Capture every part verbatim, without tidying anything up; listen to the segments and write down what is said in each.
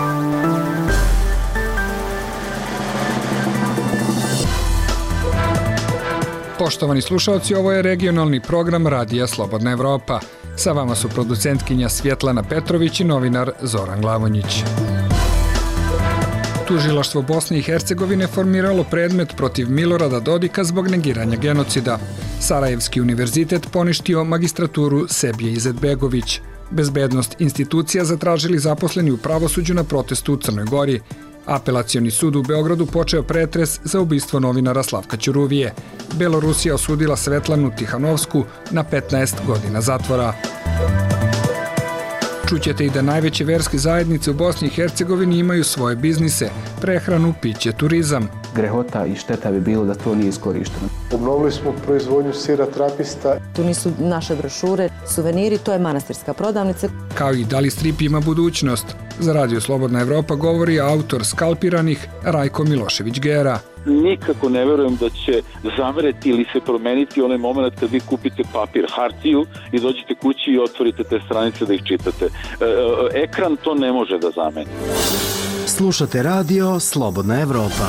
Poštovani slušalci, ovo je regionalni program Radija Slobodna Evropa. Sa vama su producentkinja Svjetlana Petrović i novinar Zoran Glavonjić. Tužilaštvo Bosne i Hercegovine formiralo predmet protiv Milorada Dodika zbog negiranja genocida. Sarajevski univerzitet poništio magistraturu Sebije Izetbegović. Bezbednost institucija zatražili zaposleni u pravosuđu na protestu u Crnoj Gori. Apelacioni sud u Beogradu počeo pretres za ubistvo novinara Slavka Ćuruvije. Belorusija osudila Svetlanu Tihanovsku na petnaest godina zatvora. Čućete i da najveće verske zajednice u Bosni i Hercegovini imaju svoje biznise, prehranu, piće, turizam. Grehota i šteta bi bilo da to nije iskorišteno. Obnovili smo proizvodnju sira Trapista. Tu nisu naše brošure, suveniri, to je manastirska prodavnica. Kao i da li strip ima budućnost. Za Radio Slobodna Evropa govori autor Skalpiranih Rajko Milošević-Gera. Nikako ne verujem da će zamereti ili se promeniti onaj moment kad vi kupite papir, hartiju i dođete kući i otvorite te stranice da ih čitate. Ekran to ne može da zameni. Slušate Radio Slobodna Evropa.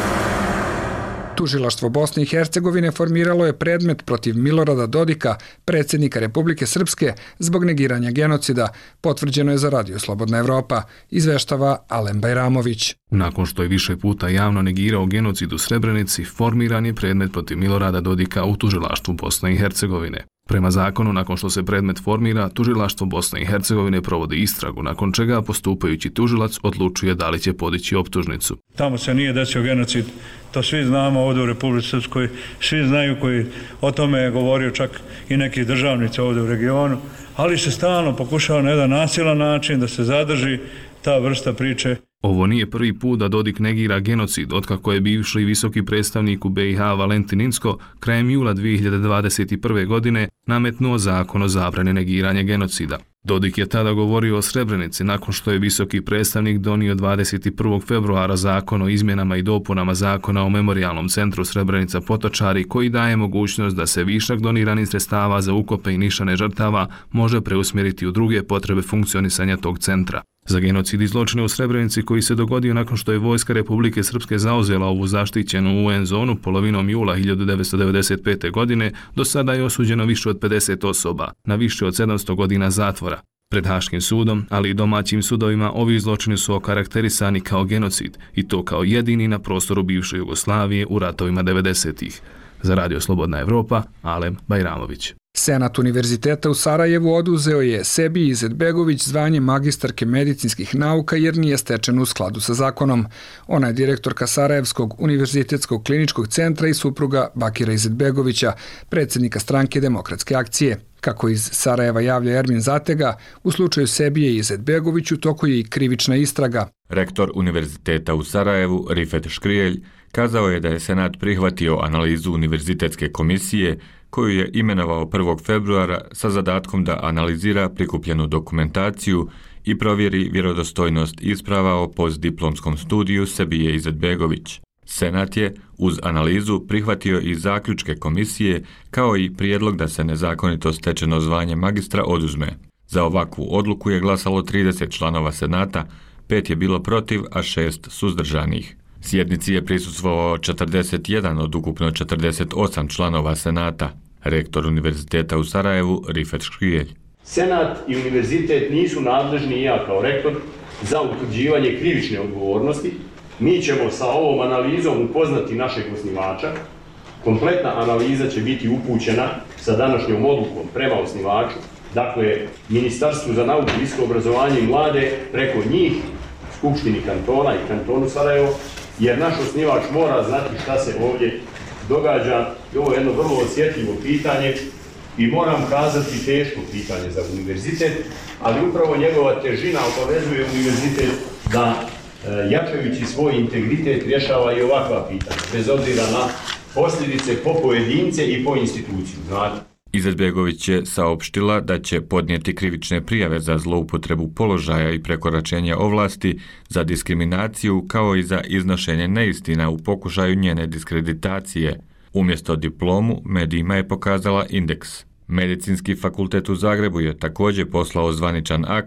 Tužilaštvo Bosne i Hercegovine formiralo je predmet protiv Milorada Dodika, predsjednika Republike Srpske, zbog negiranja genocida, potvrđeno je za Radio Slobodna Evropa, izveštava Alen Bajramović. Nakon što je više puta javno negirao genocid u Srebrenici, formiran je predmet protiv Milorada Dodika u Tužilaštvu Bosne i Hercegovine. Prema zakonu, nakon što se predmet formira, Tužilaštvo Bosne i Hercegovine provodi istragu, nakon čega postupajući tužilac odlučuje da li će podići optužnicu. Tamo se nije desio genocid, to svi znamo ovdje u Republici Srpskoj, svi znaju koji o tome je govorio čak i neki državnici ovdje u regionu, ali se stalno pokušava na jedan nasilan način da se zadrži ta vrsta priče. Ovo nije prvi put da Dodik negira genocid, otkako je bivši visoki predstavnik u B i H Valentin Inzko krajem jula dvije hiljade dvadeset prve. godine nametnuo zakon o zabrani negiranja genocida. Dodik je tada govorio o Srebrenici nakon što je visoki predstavnik donio dvadeset prvog februara zakon o izmjenama i dopunama zakona o memorijalnom centru Srebrenica Potočari, koji daje mogućnost da se višak doniranih sredstava za ukope i nišane žrtava može preusmjeriti u druge potrebe funkcionisanja tog centra. Za genocid i zločine u Srebrenici, koji se dogodio nakon što je vojska Republike Srpske zauzela ovu zaštićenu U N zonu polovinom jula hiljadu devetsto devedeset pete. godine, do sada je osuđeno više od pedeset osoba, na više od sedamsto godina zatvora. Pred Haškim sudom, ali i domaćim sudovima, ovi zločini su okarakterisani kao genocid, i to kao jedini na prostoru bivše Jugoslavije u ratovima devedesetih. Za Radio Slobodna Evropa, Alem Bajramović. Senat Univerziteta u Sarajevu oduzeo je Sebiji Izetbegović zvanje magistarke medicinskih nauka jer nije stečeno u skladu sa zakonom. Ona je direktorka Sarajevskog univerzitetskog kliničkog centra i supruga Bakira Izetbegovića, predsjednika stranke Demokratske akcije. Kako iz Sarajeva javlja Ermin Zatega, u slučaju Sebije Izetbegović u toku je i krivična istraga. Rektor Univerziteta u Sarajevu, Rifet Škrijelj, kazao je da je Senat prihvatio analizu Univerzitetske komisije koju je imenovao prvog februara sa zadatkom da analizira prikupljenu dokumentaciju i provjeri vjerodostojnost isprava o postdiplomskom studiju Sebije Izetbegović. Senat je, uz analizu, prihvatio i zaključke komisije, kao i prijedlog da se nezakonito stečeno zvanje magistra oduzme. Za ovakvu odluku je glasalo trideset članova Senata, pet je bilo protiv, a šest suzdržanih. Sjednici je prisustvovao četrdeset jedan od ukupno četrdeset osam članova Senata. Rektor Univerziteta u Sarajevu, Rifet Škrijelj. Senat i univerzitet nisu nadležni, i ja kao rektor, za utvrđivanje krivične odgovornosti. Mi ćemo sa ovom analizom upoznati našeg osnivača. Kompletna analiza će biti upućena sa današnjom odlukom prema osnivaču. Dakle, Ministarstvu za nauku, visoko obrazovanje i mlade, preko njih, Skupštini kantona i kantonu Sarajevo, jer naš osnivač mora znati šta se ovdje događa. I ovo je jedno vrlo osjetljivo pitanje i moram kazati teško pitanje za univerzitet, ali upravo njegova težina obavezuje univerzitet da e, jačajući svoj integritet rješava i ovakva pitanja, bez obzira na posljedice po pojedince i po instituciju. Znate. Izetbegović je saopštila da će podnijeti krivične prijave za zloupotrebu položaja i prekoračenja ovlasti, za diskriminaciju kao i za iznošenje neistina u pokušaju njene diskreditacije. Umjesto diplomu, medijima je pokazala indeks. Medicinski fakultet u Zagrebu je također poslao zvaničan akt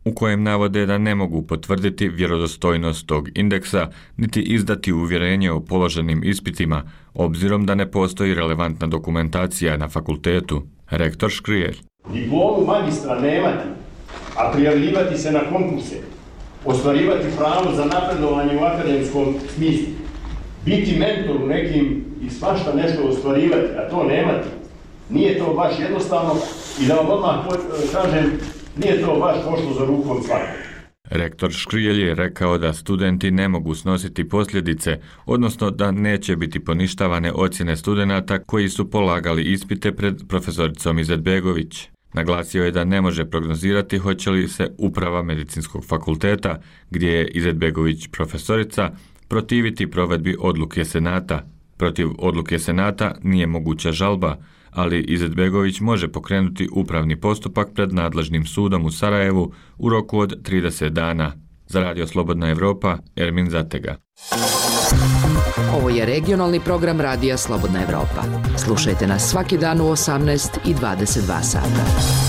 u kojem navode da ne mogu potvrditi vjerodostojnost tog indeksa niti izdati uvjerenje o položenim ispitima, obzirom da ne postoji relevantna dokumentacija na fakultetu. Rektor Škrijelj. Diplomu magistra nemati, a prijavljivati se na konkurse, ostvarivati pravo za napredovanje u akademskom smislu, biti mentor u nekim i svašta nešto ostvarivati, a to nemati, nije to baš jednostavno i da vam odmah kažem, nije to baš pošlo za rukom svakog. Rektor Škrijelj je rekao da studenti ne mogu snositi posljedice, odnosno da neće biti poništavane ocjene studenata koji su polagali ispite pred profesoricom Izetbegović. Naglasio je da ne može prognozirati hoće li se uprava medicinskog fakulteta, gdje je Izetbegović profesorica, protiviti provedbi odluke Senata. Protiv odluke Senata nije moguća žalba, ali Izetbegović može pokrenuti upravni postupak pred nadležnim sudom u Sarajevu u roku od trideset dana. Za Radio Slobodna Evropa, Ermin Zatega. Ovo je regionalni program Radija Slobodna Evropa. Slušajte nas svaki dan u osamnaest i dvadeset dva sata.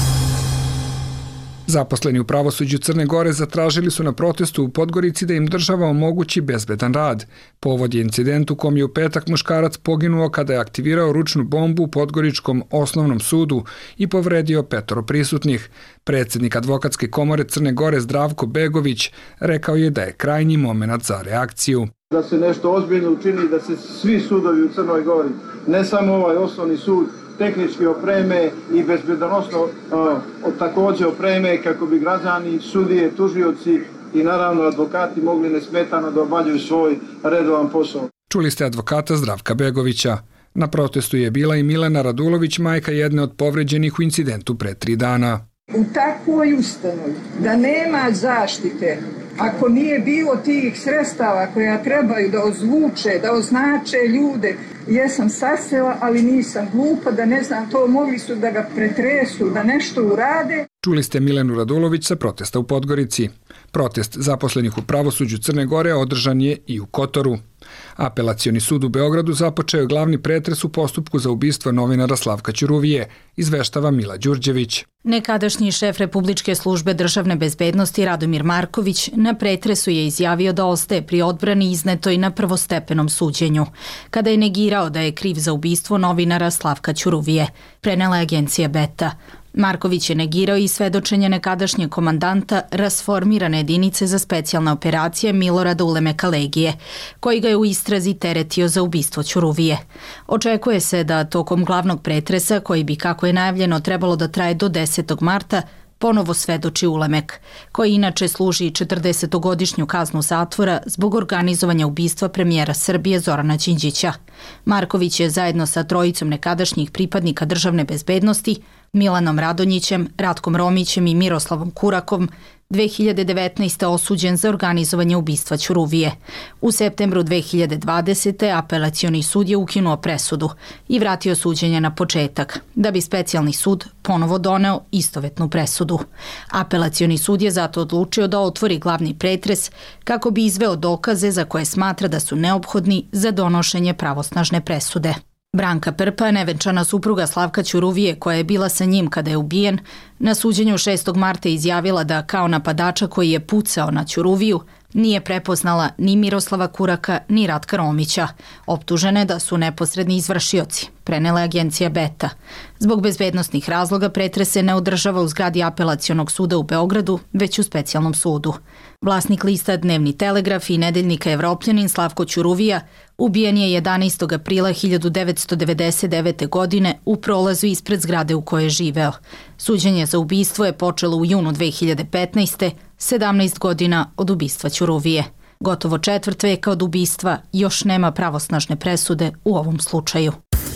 Zaposleni u pravosuđu Crne Gore zatražili su na protestu u Podgorici da im država omogući bezbedan rad. Povod je incident u kom je u petak muškarac poginuo kada je aktivirao ručnu bombu u Podgoričkom osnovnom sudu i povredio petoro prisutnih. Predsjednik advokatske komore Crne Gore Zdravko Begović rekao je da je krajnji moment za reakciju. Da se nešto ozbiljno učini, da se svi sudovi u Crnoj Gori, ne samo ovaj osnovni sud, tehnički opreme i bezbedonosno uh, također opreme kako bi građani, sudije, tužioci i naravno advokati mogli nesmetano da obavljaju svoj redovan posao. Čuli ste advokata Zdravka Begovića. Na protestu je bila i Milena Radulović, majka jedne od povređenih u incidentu pre tri dana. U takvoj ustanovi da nema zaštite, ako nije bilo tih sredstava koja trebaju da ozvuče, da označe ljude, jesam sasela, ali nisam glupa, da ne znam to, mogli su da ga pretresu, da nešto urade. Čuli ste Milenu Radulović sa protesta u Podgorici. Protest zaposlenih u pravosuđu Crne Gore održan je i u Kotoru. Apelacioni sud u Beogradu započeo je glavni pretres u postupku za ubistvo novinara Slavka Ćuruvije, izveštava Mila Đurđević. Nekadašnji šef Republičke službe državne bezbednosti Radomir Marković na pretresu je izjavio da ostaje pri odbrani iznetoj na prvostepenom suđenju, kada je negirao da je kriv za ubistvo novinara Slavka Ćuruvije, prenela je agencija Beta. Marković je negirao i svedočenje nekadašnjeg komandanta rasformirane jedinice za specijalne operacije Milorada Ulemeka Legije, koji ga je u istrazi teretio za ubistvo Ćuruvije. Očekuje se da tokom glavnog pretresa, koji bi, kako je najavljeno, trebalo da traje do desetog marta, ponovo svedoči Ulemek, koji inače služi četrdesetogodišnju kaznu zatvora zbog organizovanja ubistva premijera Srbije Zorana Đinđića. Marković je zajedno sa trojicom nekadašnjih pripadnika državne bezbednosti, Milanom Radonjićem, Ratkom Romićem i Miroslavom Kurakom, dve hiljade devetnaeste. osuđen za organizovanje ubistva Ćuruvije. U septembru dve hiljade dvadesete. apelacioni sud je ukinuo presudu i vratio suđenje na početak, da bi specijalni sud ponovo doneo istovetnu presudu. Apelacioni sud je zato odlučio da otvori glavni pretres kako bi izveo dokaze za koje smatra da su neophodni za donošenje pravosnažne presude. Branka Prpa, nevenčana supruga Slavka Ćuruvije, koja je bila sa njim kada je ubijen, na suđenju šestog marta izjavila da kao napadača koji je pucao na Ćuruviju nije prepoznala ni Miroslava Kuraka ni Ratka Romića, optužene da su neposredni izvršioci, prenela je agencija Beta. Zbog bezbednosnih razloga pretres se ne održava u zgradi apelacionog suda u Beogradu, već u specijalnom sudu. Vlasnik lista Dnevni telegraf i nedeljnika Evropljanin Slavko Ćuruvija ubijen je jedanaestog aprila hiljadu devetsto devedeset devete. godine u prolazu ispred zgrade u kojoj je živeo. Suđenje za ubistvo je počelo u junu dve hiljade petnaeste. sedamnaest godina od ubistva Ćuruvije. Gotovo četvrt veka od ubistva još nema pravosnažne presude u ovom slučaju.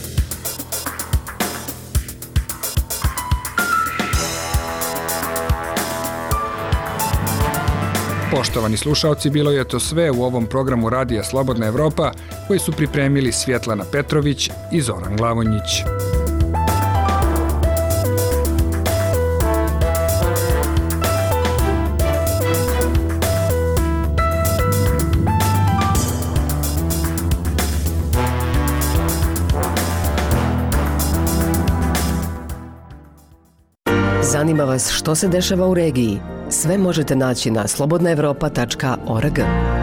Poštovani slušaoci, bilo je to sve u ovom programu Radija Slobodna Evropa, koji su pripremili Svjetlana Petrović i Zoran Glavonjić. Zanima vas što se dešava u regiji? Sve možete naći na slobodna evropa tačka org.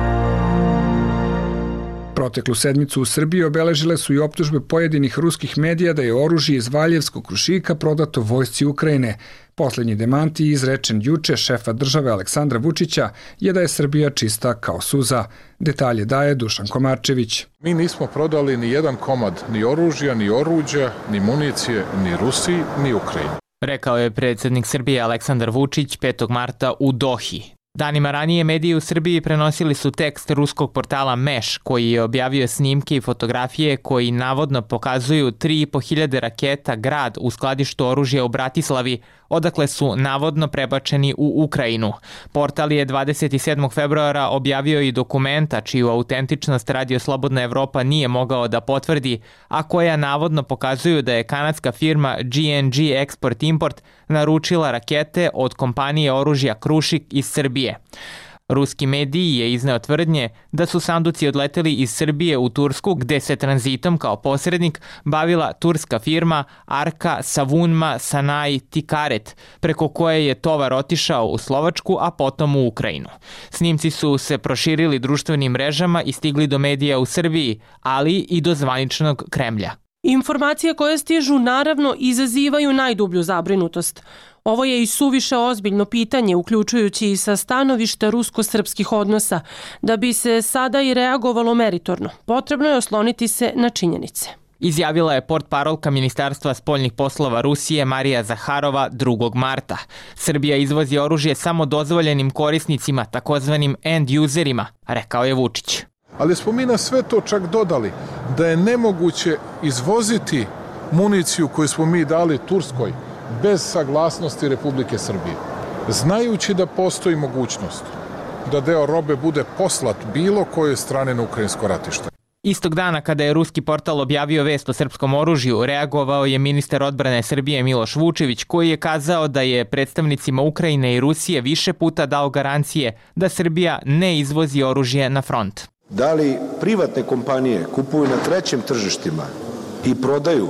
Proteklu sedmicu u Srbiji obeležile su i optužbe pojedinih ruskih medija da je oružje iz Valjevskog Krušika prodato vojsci Ukrajine. Poslednji demanti izrečen juče šefa države Aleksandra Vučića je da je Srbija čista kao suza. Detalje daje Dušan Komarčević. Mi nismo prodali ni jedan komad ni oružja, ni oruđa, ni municije, ni Rusiji, ni Ukrajini. Rekao je predsjednik Srbije Aleksandar Vučić petog marta u Dohi. Danima ranije mediji u Srbiji prenosili su tekst ruskog portala Meš, koji je objavio snimke i fotografije koji navodno pokazuju tri i po hiljade raketa Grad u skladištu oružja u Bratislavi, odakle su navodno prebačeni u Ukrajinu. Portal je dvadeset sedmog februara objavio i dokumenta čiju autentičnost Radio Slobodna Evropa nije mogao da potvrdi, a koja navodno pokazuju da je kanadska firma G N G Export Import naručila rakete od kompanije oružja Krušik iz Srbije. Ruski mediji je izneo tvrdnje da su sanduci odleteli iz Srbije u Tursku, gde se tranzitom kao posrednik bavila turska firma Arka Savunma Sanai Tikaret, preko koje je tovar otišao u Slovačku, a potom u Ukrajinu. Snimci su se proširili društvenim mrežama i stigli do medija u Srbiji, ali i do zvaničnog Kremlja. Informacije koje stižu naravno izazivaju najdublju zabrinutost. Ovo je i suviše ozbiljno pitanje, uključujući i sa stanovišta rusko-srpskih odnosa. Da bi se sada i reagovalo meritorno, potrebno je osloniti se na činjenice. Izjavila je portparolka Ministarstva spoljnih poslova Rusije Marija Zaharova drugog marta. Srbija izvozi oružje samo dozvoljenim korisnicima, takozvanim end-userima, rekao je Vučić. Ali smo mi na sve to čak dodali da je nemoguće izvoziti municiju koju smo mi dali Turskoj bez saglasnosti Republike Srbije, znajući da postoji mogućnost da deo robe bude poslat bilo kojoj strane na ukrajinsko ratište. Istog dana kada je ruski portal objavio vest o srpskom oružju, reagovao je ministar odbrane Srbije Miloš Vučević, koji je kazao da je predstavnicima Ukrajine i Rusije više puta dao garancije da Srbija ne izvozi oružje na front. Da li privatne kompanije kupuju na trećim tržištima i prodaju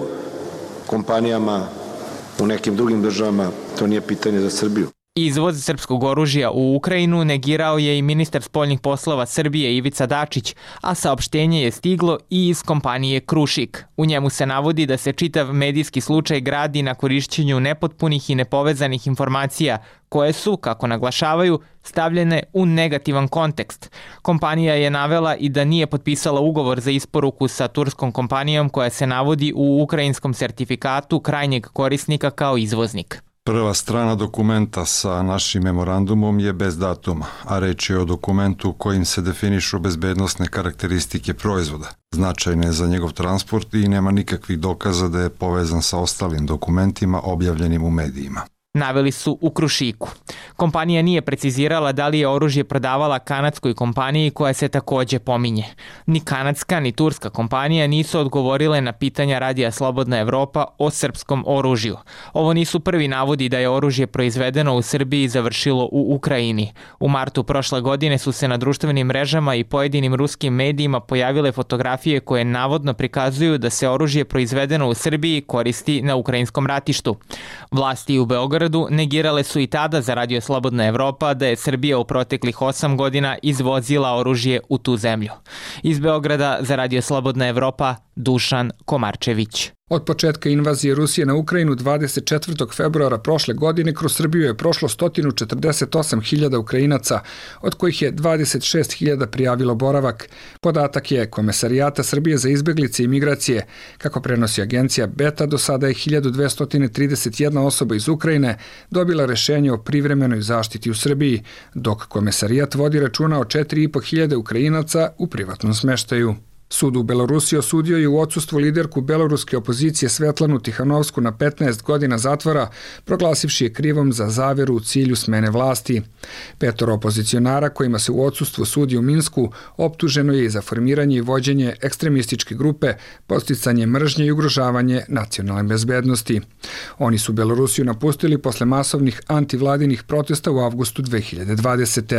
kompanijama u nekim drugim državama, to nije pitanje za Srbiju. Izvoz srpskog oružja u Ukrajinu negirao je i ministar spoljnih poslova Srbije Ivica Dačić, a saopštenje je stiglo i iz kompanije Krušik. U njemu se navodi da se čitav medijski slučaj gradi na korišćenju nepotpunih i nepovezanih informacija, koje su, kako naglašavaju, stavljene u negativan kontekst. Kompanija je navela i da nije potpisala ugovor za isporuku sa turskom kompanijom koja se navodi u ukrajinskom sertifikatu krajnjeg korisnika kao izvoznik. Prva strana dokumenta sa našim memorandumom je bez datuma, a reč je o dokumentu kojim se definišu bezbednosne karakteristike proizvoda, značajne za njegov transport i nema nikakvih dokaza da je povezan sa ostalim dokumentima objavljenim u medijima. Naveli su u Krušiku. Kompanija nije precizirala da li je oružje prodavala kanadskoj kompaniji koja se takođe pominje. Ni kanadska ni turska kompanija nisu odgovorile na pitanja Radija Slobodna Evropa o srpskom oružju. Ovo nisu prvi navodi da je oružje proizvedeno u Srbiji završilo u Ukrajini. U martu prošle godine su se na društvenim mrežama i pojedinim ruskim medijima pojavile fotografije koje navodno prikazuju da se oružje proizvedeno u Srbiji koristi na ukrajinskom ratištu. Vlasti u Beogradu negirale su i tada za Radio Slobodna Evropa da je Srbija u proteklih osam godina izvozila oružje u tu zemlju. Iz Beograda za Radio Slobodna Evropa, Dušan Komarčević. Od početka invazije Rusije na Ukrajinu dvadeset četvrtog februara prošle godine kroz Srbiju je prošlo sto četrdeset osam hiljada Ukrajinaca, od kojih je dvadeset šest hiljada prijavilo boravak. Podatak je Komesarijata Srbije za izbeglice i migracije. Kako prenosi agencija Beta, do sada je hiljadu dvesta trideset jedna osoba iz Ukrajine dobila rešenje o privremenoj zaštiti u Srbiji, dok Komesarijat vodi računa o četiri i po hiljade Ukrajinaca u privatnom smeštaju. Sud u Belorusiji osudio je u odsustvu liderku beloruske opozicije Svetlanu Tihanovsku na petnaest godina zatvora, proglasivši je krivom za zaveru u cilju smene vlasti. Petoro opozicionara kojima se u odsustvu sudi u Minsku optuženo je i za formiranje i vođenje ekstremističke grupe, podsticanje mržnje i ugrožavanje nacionalne bezbednosti. Oni su Belorusiju napustili posle masovnih antivladinih protesta u avgustu dve hiljade dvadesete.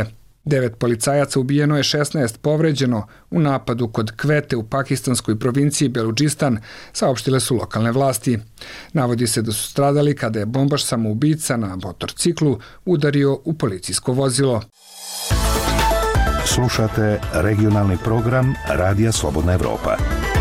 Devet policajaca ubijeno je, šesnaest povređeno u napadu kod Kvete u pakistanskoj provinciji Beludžistan, saopštile su lokalne vlasti. Navodi se da su stradali kada je bombaš samoubica na motorciklu udario u policijsko vozilo. Slušate regionalni program Radija Slobodna Evropa.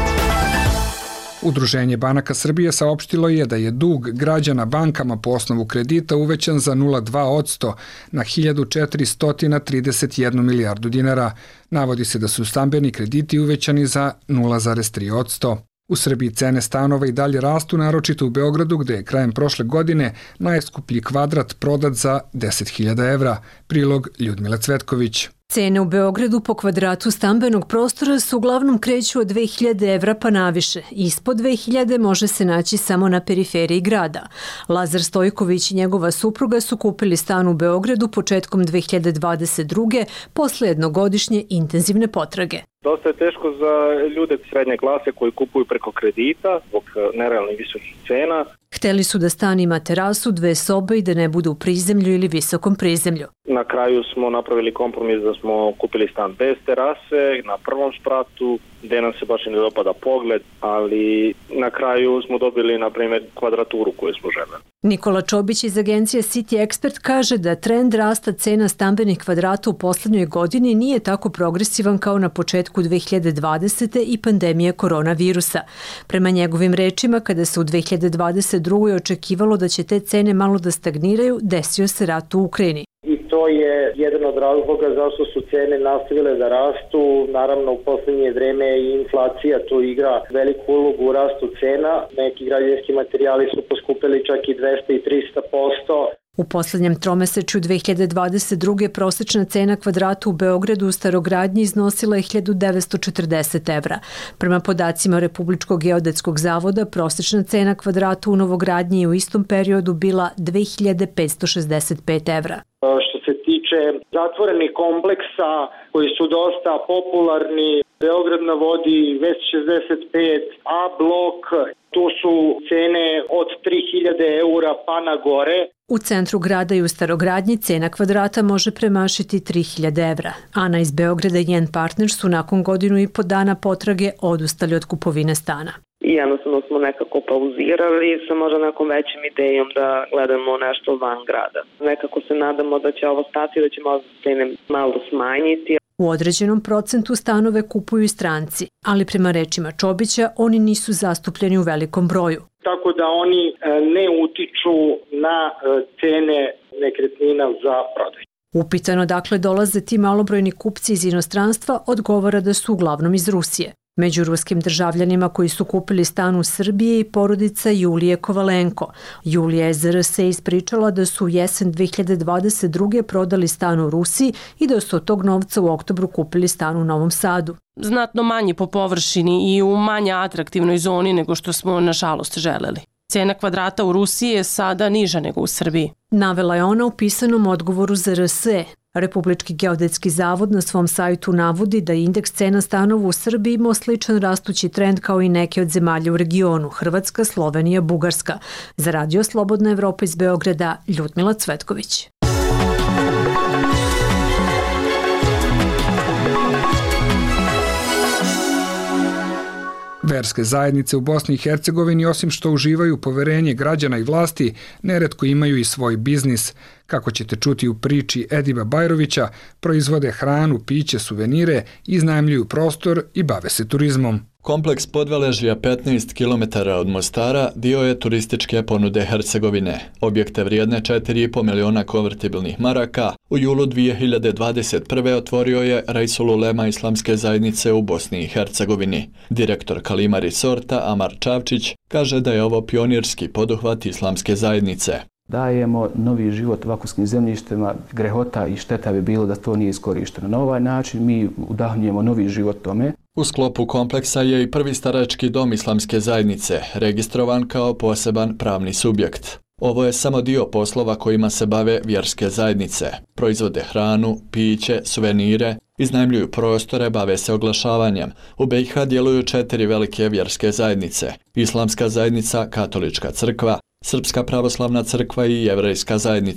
Udruženje banaka Srbije saopštilo je da je dug građana bankama po osnovu kredita uvećan za nula zarez dva posto na hiljadu četiristo trideset jednu milijardu dinara. Navodi se da su stambeni krediti uvećani za nula zarez tri posto. U Srbiji cene stanova i dalje rastu, naročito u Beogradu, gde je krajem prošle godine najskuplji kvadrat prodat za deset hiljada evra. Prilog Ljudmila Cvetković. Cene u Beogradu po kvadratu stambenog prostora su uglavnom kreću od dve hiljade evra pa naviše. Ispod dve hiljade može se naći samo na periferiji grada. Lazar Stojković i njegova supruga su kupili stan u Beogradu početkom dve hiljade dvadeset druge posle jednogodišnje intenzivne potrage. Dosta je teško za ljude srednje klase koji kupuju preko kredita zbog nerealnih visokih cena. Hteli su da stan ima terasu, dve sobe i da ne bude u prizemlju ili visokom prizemlju. Na kraju smo napravili kompromis da smo kupili stan bez terase na prvom spratu, gde nam se baš ne dopada pogled, ali na kraju smo dobili, na primjer, kvadraturu koju smo želeli. Nikola Čobić iz agencije City Expert kaže da trend rasta cena stambenih kvadrata u poslednjoj godini nije tako progresivan kao na početku dve hiljade dvadesete. i pandemije koronavirusa. Prema njegovim rečima, kada se u dve hiljade dvadeset drugoj očekivalo da će te cene malo da stagniraju, desio se rat u Ukrajini. I to je jedan od razloga zašto su cene nastavile da rastu. Naravno, u poslednje vreme i inflacija tu igra veliku ulogu u rastu cena. Neki građevinski materijali su poskupili čak i dvesta i trista posto. U poslednjem tromesečju dve hiljade dvadeset druge. prosečna cena kvadrata u Beogradu u starogradnji iznosila je hiljadu devetsto četrdeset evra. Prema podacima Republičkog geodetskog zavoda, prosečna cena kvadrata u novogradnji je u istom periodu bila dve hiljade petsto šezdeset pet evra. Što se tiče zatvorenih kompleksa koji su dosta popularni, Beograd na vodi, Vest šezdeset pet, A blok, tu su cene od tri hiljade eura pa na gore. U centru grada i u starogradnji cena kvadrata može premašiti tri hiljade evra. Ana iz Beograda i njen partner su nakon godinu i po dana potrage odustali od kupovine stana. I jednostavno smo nekako pauzirali sa možda nekom većim idejom da gledamo nešto van grada. Nekako se nadamo da će ovo stati, da će možda cene malo smanjiti. U određenom procentu stanove kupuju i stranci, ali prema rečima Čobića oni nisu zastupljeni u velikom broju. Tako da oni ne utiču na cene nekretnina za prodaj. Upitano dakle dolaze ti malobrojni kupci iz inostranstva, odgovara da su uglavnom iz Rusije. Među ruskim državljanima koji su kupili stan u Srbiji i porodica Julije Kovalenko. Julija je za R S ispričala da su u jesen dve hiljade dvadeset druge. prodali stan u Rusiji i da su od tog novca u oktobru kupili stan u Novom Sadu. Znatno manji po površini i u manje atraktivnoj zoni nego što smo nažalost želeli. Cena kvadrata u Rusiji je sada niža nego u Srbiji. Navela je ona u pisanom odgovoru za R S E. Republički geodetski zavod na svom sajtu navodi da je indeks cena stanova u Srbiji imao sličan rastući trend kao i neke od zemalja u regionu, Hrvatska, Slovenija, Bugarska. Za Radio Slobodna Evropa iz Beograda, Ljudmila Cvetković. Verske zajednice u Bosni i Hercegovini, osim što uživaju poverenje građana i vlasti, neretko imaju i svoj biznis. Kako ćete čuti u priči Ediba Bajrovića, proizvode hranu, piće, suvenire, iznajmljuju prostor i bave se turizmom. Kompleks Podveležja petnaest kilometara od Mostara dio je turističke ponude Hercegovine. Objekte vrijedne četiri i po miliona konvertibilnih maraka u julu dve hiljade dvadeset prve. otvorio je Raisul Ulema Islamske zajednice u Bosni i Hercegovini. Direktor Kalima Resorta Amar Čavčić kaže da je ovo pionirski poduhvat Islamske zajednice. Dajemo novi život vakuumskim zemljištima, grehota i šteta bi bilo da to nije iskorišteno. Na ovaj način mi udahnjujemo novi život tome. U sklopu kompleksa je i prvi starački dom Islamske zajednice, registrovan kao poseban pravni subjekt. Ovo je samo dio poslova kojima se bave vjerske zajednice. Proizvode hranu, piće, suvenire, iznajmljuju prostore, bave se oglašavanjem. U B i H djeluju četiri velike vjerske zajednice. Islamska zajednica, Katolička crkva, Srpska pravoslavna crkva i Jevrejska zajednica.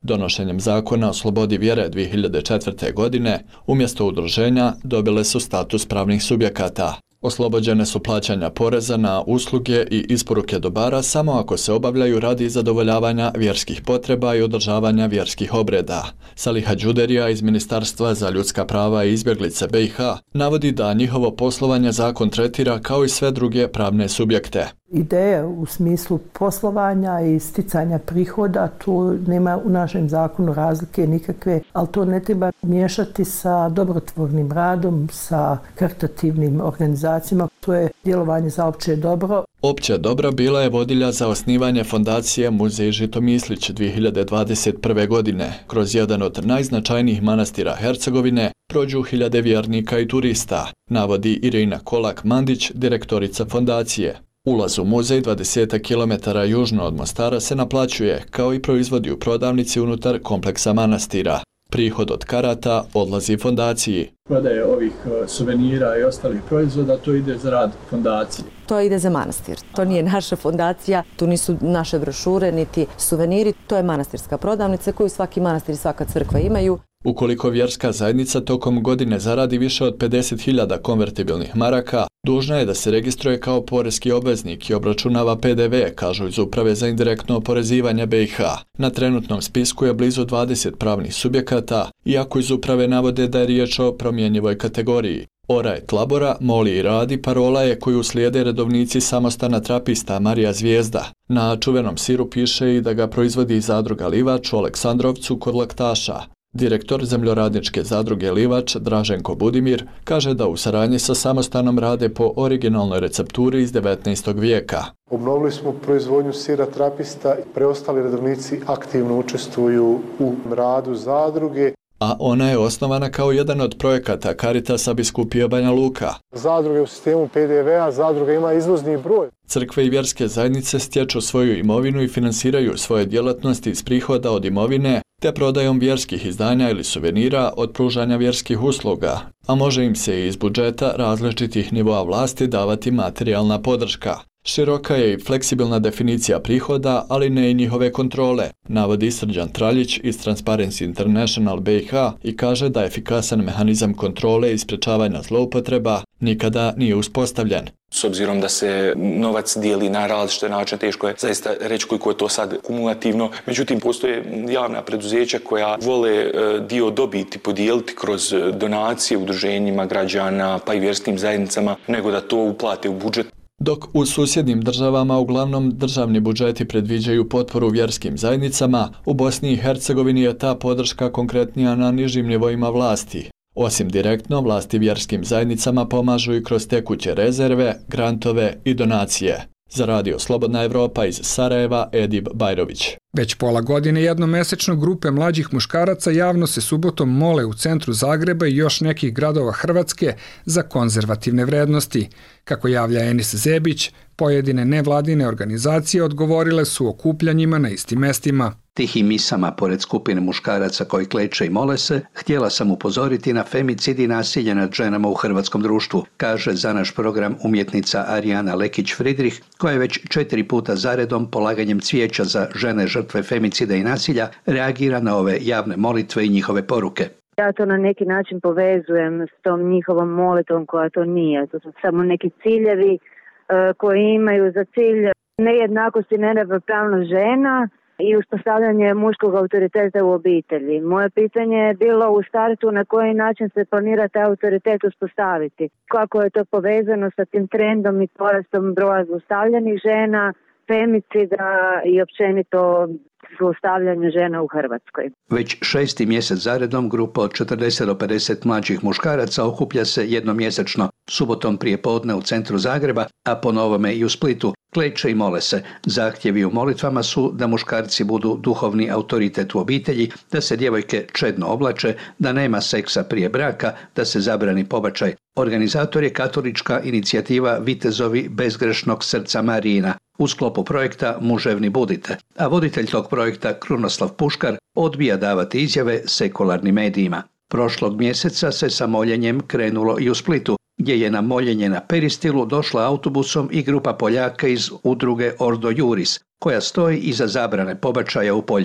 Donošenjem zakona o slobodi vjere dvije hiljade četvrte. godine, umjesto udruženja dobile su status pravnih subjekata. Oslobođene su plaćanja poreza na usluge i isporuke dobara samo ako se obavljaju radi zadovoljavanja vjerskih potreba i održavanja vjerskih obreda. Saliha Đuderija iz Ministarstva za ljudska prava i izbjeglice B i H navodi da njihovo poslovanje zakon tretira kao i sve druge pravne subjekte. Ideje u smislu poslovanja i sticanja prihoda, tu nema u našem zakonu razlike nikakve, ali to ne treba miješati sa dobrotvornim radom, sa karitativnim organizacijama. To je djelovanje za opće dobro. Opće dobro bila je vodilja za osnivanje fondacije Muzej Žitomislić dvije hiljade dvadeset prve. godine. Kroz jedan od najznačajnijih manastira Hercegovine prođu hiljade vjernika i turista, navodi Irina Kolak-Mandić, direktorica fondacije. Ulaz u muzej dvadeset kilometara južno od Mostara se naplaćuje, kao i proizvodi u prodavnici unutar kompleksa manastira. Prihod od karata odlazi fondaciji. Prodaje ovih suvenira i ostalih proizvoda, to ide za rad fondacije. To ide za manastir. To nije naša fondacija, tu nisu naše brošure, niti suveniri. To je manastirska prodavnica koju svaki manastir i svaka crkva imaju. Ukoliko vjerska zajednica tokom godine zaradi više od pedeset hiljada konvertibilnih maraka, dužna je da se registruje kao poreski obveznik i obračunava P D V, kažu iz Uprave za indirektno oporezivanje B i H. Na trenutnom spisku je blizu dvadeset pravnih subjekata, iako iz Uprave navode da je riječ o promjenjivoj kategoriji. Oraj Tlabora, moli i radi parola je koju slijede redovnici samostana trapista Marija Zvijezda. Na čuvenom siru piše i da ga proizvodi zadruga Livač u Aleksandrovcu kod Laktaša. Direktor zemljoradničke zadruge Livač, Draženko Budimir, kaže da u saradnji sa samostanom rade po originalnoj recepturi iz devetnaestog. vijeka. Obnovili smo proizvodnju sira trapista i preostali redovnici aktivno učestvuju u radu zadruge. A ona je osnovana kao jedan od projekata Caritasa biskupije Banja Luka. Zadruge u sistemu P D V-a, zadruga ima izvozni broj. Crkve i vjerske zajednice stječu svoju imovinu i finansiraju svoje djelatnosti iz prihoda od imovine, te prodajom vjerskih izdanja ili suvenira od pružanja vjerskih usluga, a može im se i iz budžeta različitih nivoa vlasti davati materijalna podrška. Široka je i fleksibilna definicija prihoda, ali ne i njihove kontrole, navodi Srđan Traljić iz Transparency International B i H i kaže da efikasan mehanizam kontrole i sprečavanja zloupotreba nikada nije uspostavljen. S obzirom da se novac dijeli na različite načine, teško je zaista reći koliko je to sad kumulativno. Međutim, postoje javna preduzeća koja vole dio dobiti podijeliti kroz donacije udruženjima građana pa i vjerskim zajednicama, nego da to uplate u budžet. Dok u susjednim državama uglavnom državni budžeti predviđaju potporu vjerskim zajednicama, u Bosni i Hercegovini je ta podrška konkretnija na nižim nivoima vlasti. Osim direktno, vlasti vjerskim zajednicama pomažu i kroz tekuće rezerve, grantove i donacije. Za Radio Slobodna Evropa iz Sarajeva, Edib Bajrović. Već pola godine jednomesečno grupe mlađih muškaraca javno se subotom mole u centru Zagreba i još nekih gradova Hrvatske za konzervativne vrednosti. Kako javlja Enis Zebić, pojedine nevladine organizacije odgovorile su okupljanjima na istim mestima. Tihim misama, pored skupine muškaraca koji kleče i mole se, htjela sam upozoriti na femicid i nasilje nad ženama u hrvatskom društvu, kaže za naš program umjetnica Arijana Lekić-Fridrih, koja je već četiri puta zaredom polaganjem cvijeća za žene žrtve femicida i nasilja reagira na ove javne molitve i njihove poruke. Ja to na neki način povezujem s tom njihovom molitvom koja to nije. To su samo neki ciljevi uh, koji imaju za cilj nejednakost i neravnopravnost žena i uspostavljanje muškog autoriteta u obitelji. Moje pitanje je bilo u startu na koji način se planira taj autoritet uspostaviti. Kako je to povezano sa tim trendom i porastom broja zlostavljanih žena, femicida i općenito zlostavljanje žena u Hrvatskoj. Već šesti mjesec zaredom grupa od četrdeset do pedeset mlađih muškaraca okuplja se jednomjesečno, subotom prije podne u centru Zagreba, a po novome i u Splitu, kleče i mole se. Zahtjevi u molitvama su da muškarci budu duhovni autoritet u obitelji, da se djevojke čedno oblače, da nema seksa prije braka, da se zabrani pobačaj. Organizator je katolička inicijativa Vitezovi bezgrešnog srca Marijina u sklopu projekta Muževni budite, a voditelj tog projekta Krunoslav Puškar odbija davati izjave sekularnim medijima. Prošlog mjeseca se sa moljenjem krenulo i u Splitu, gdje je na moljenje na Peristilu došla autobusom i grupa Poljaka iz udruge Ordo Juris, koja stoji iza zabrane pobačaja u Poljskoj.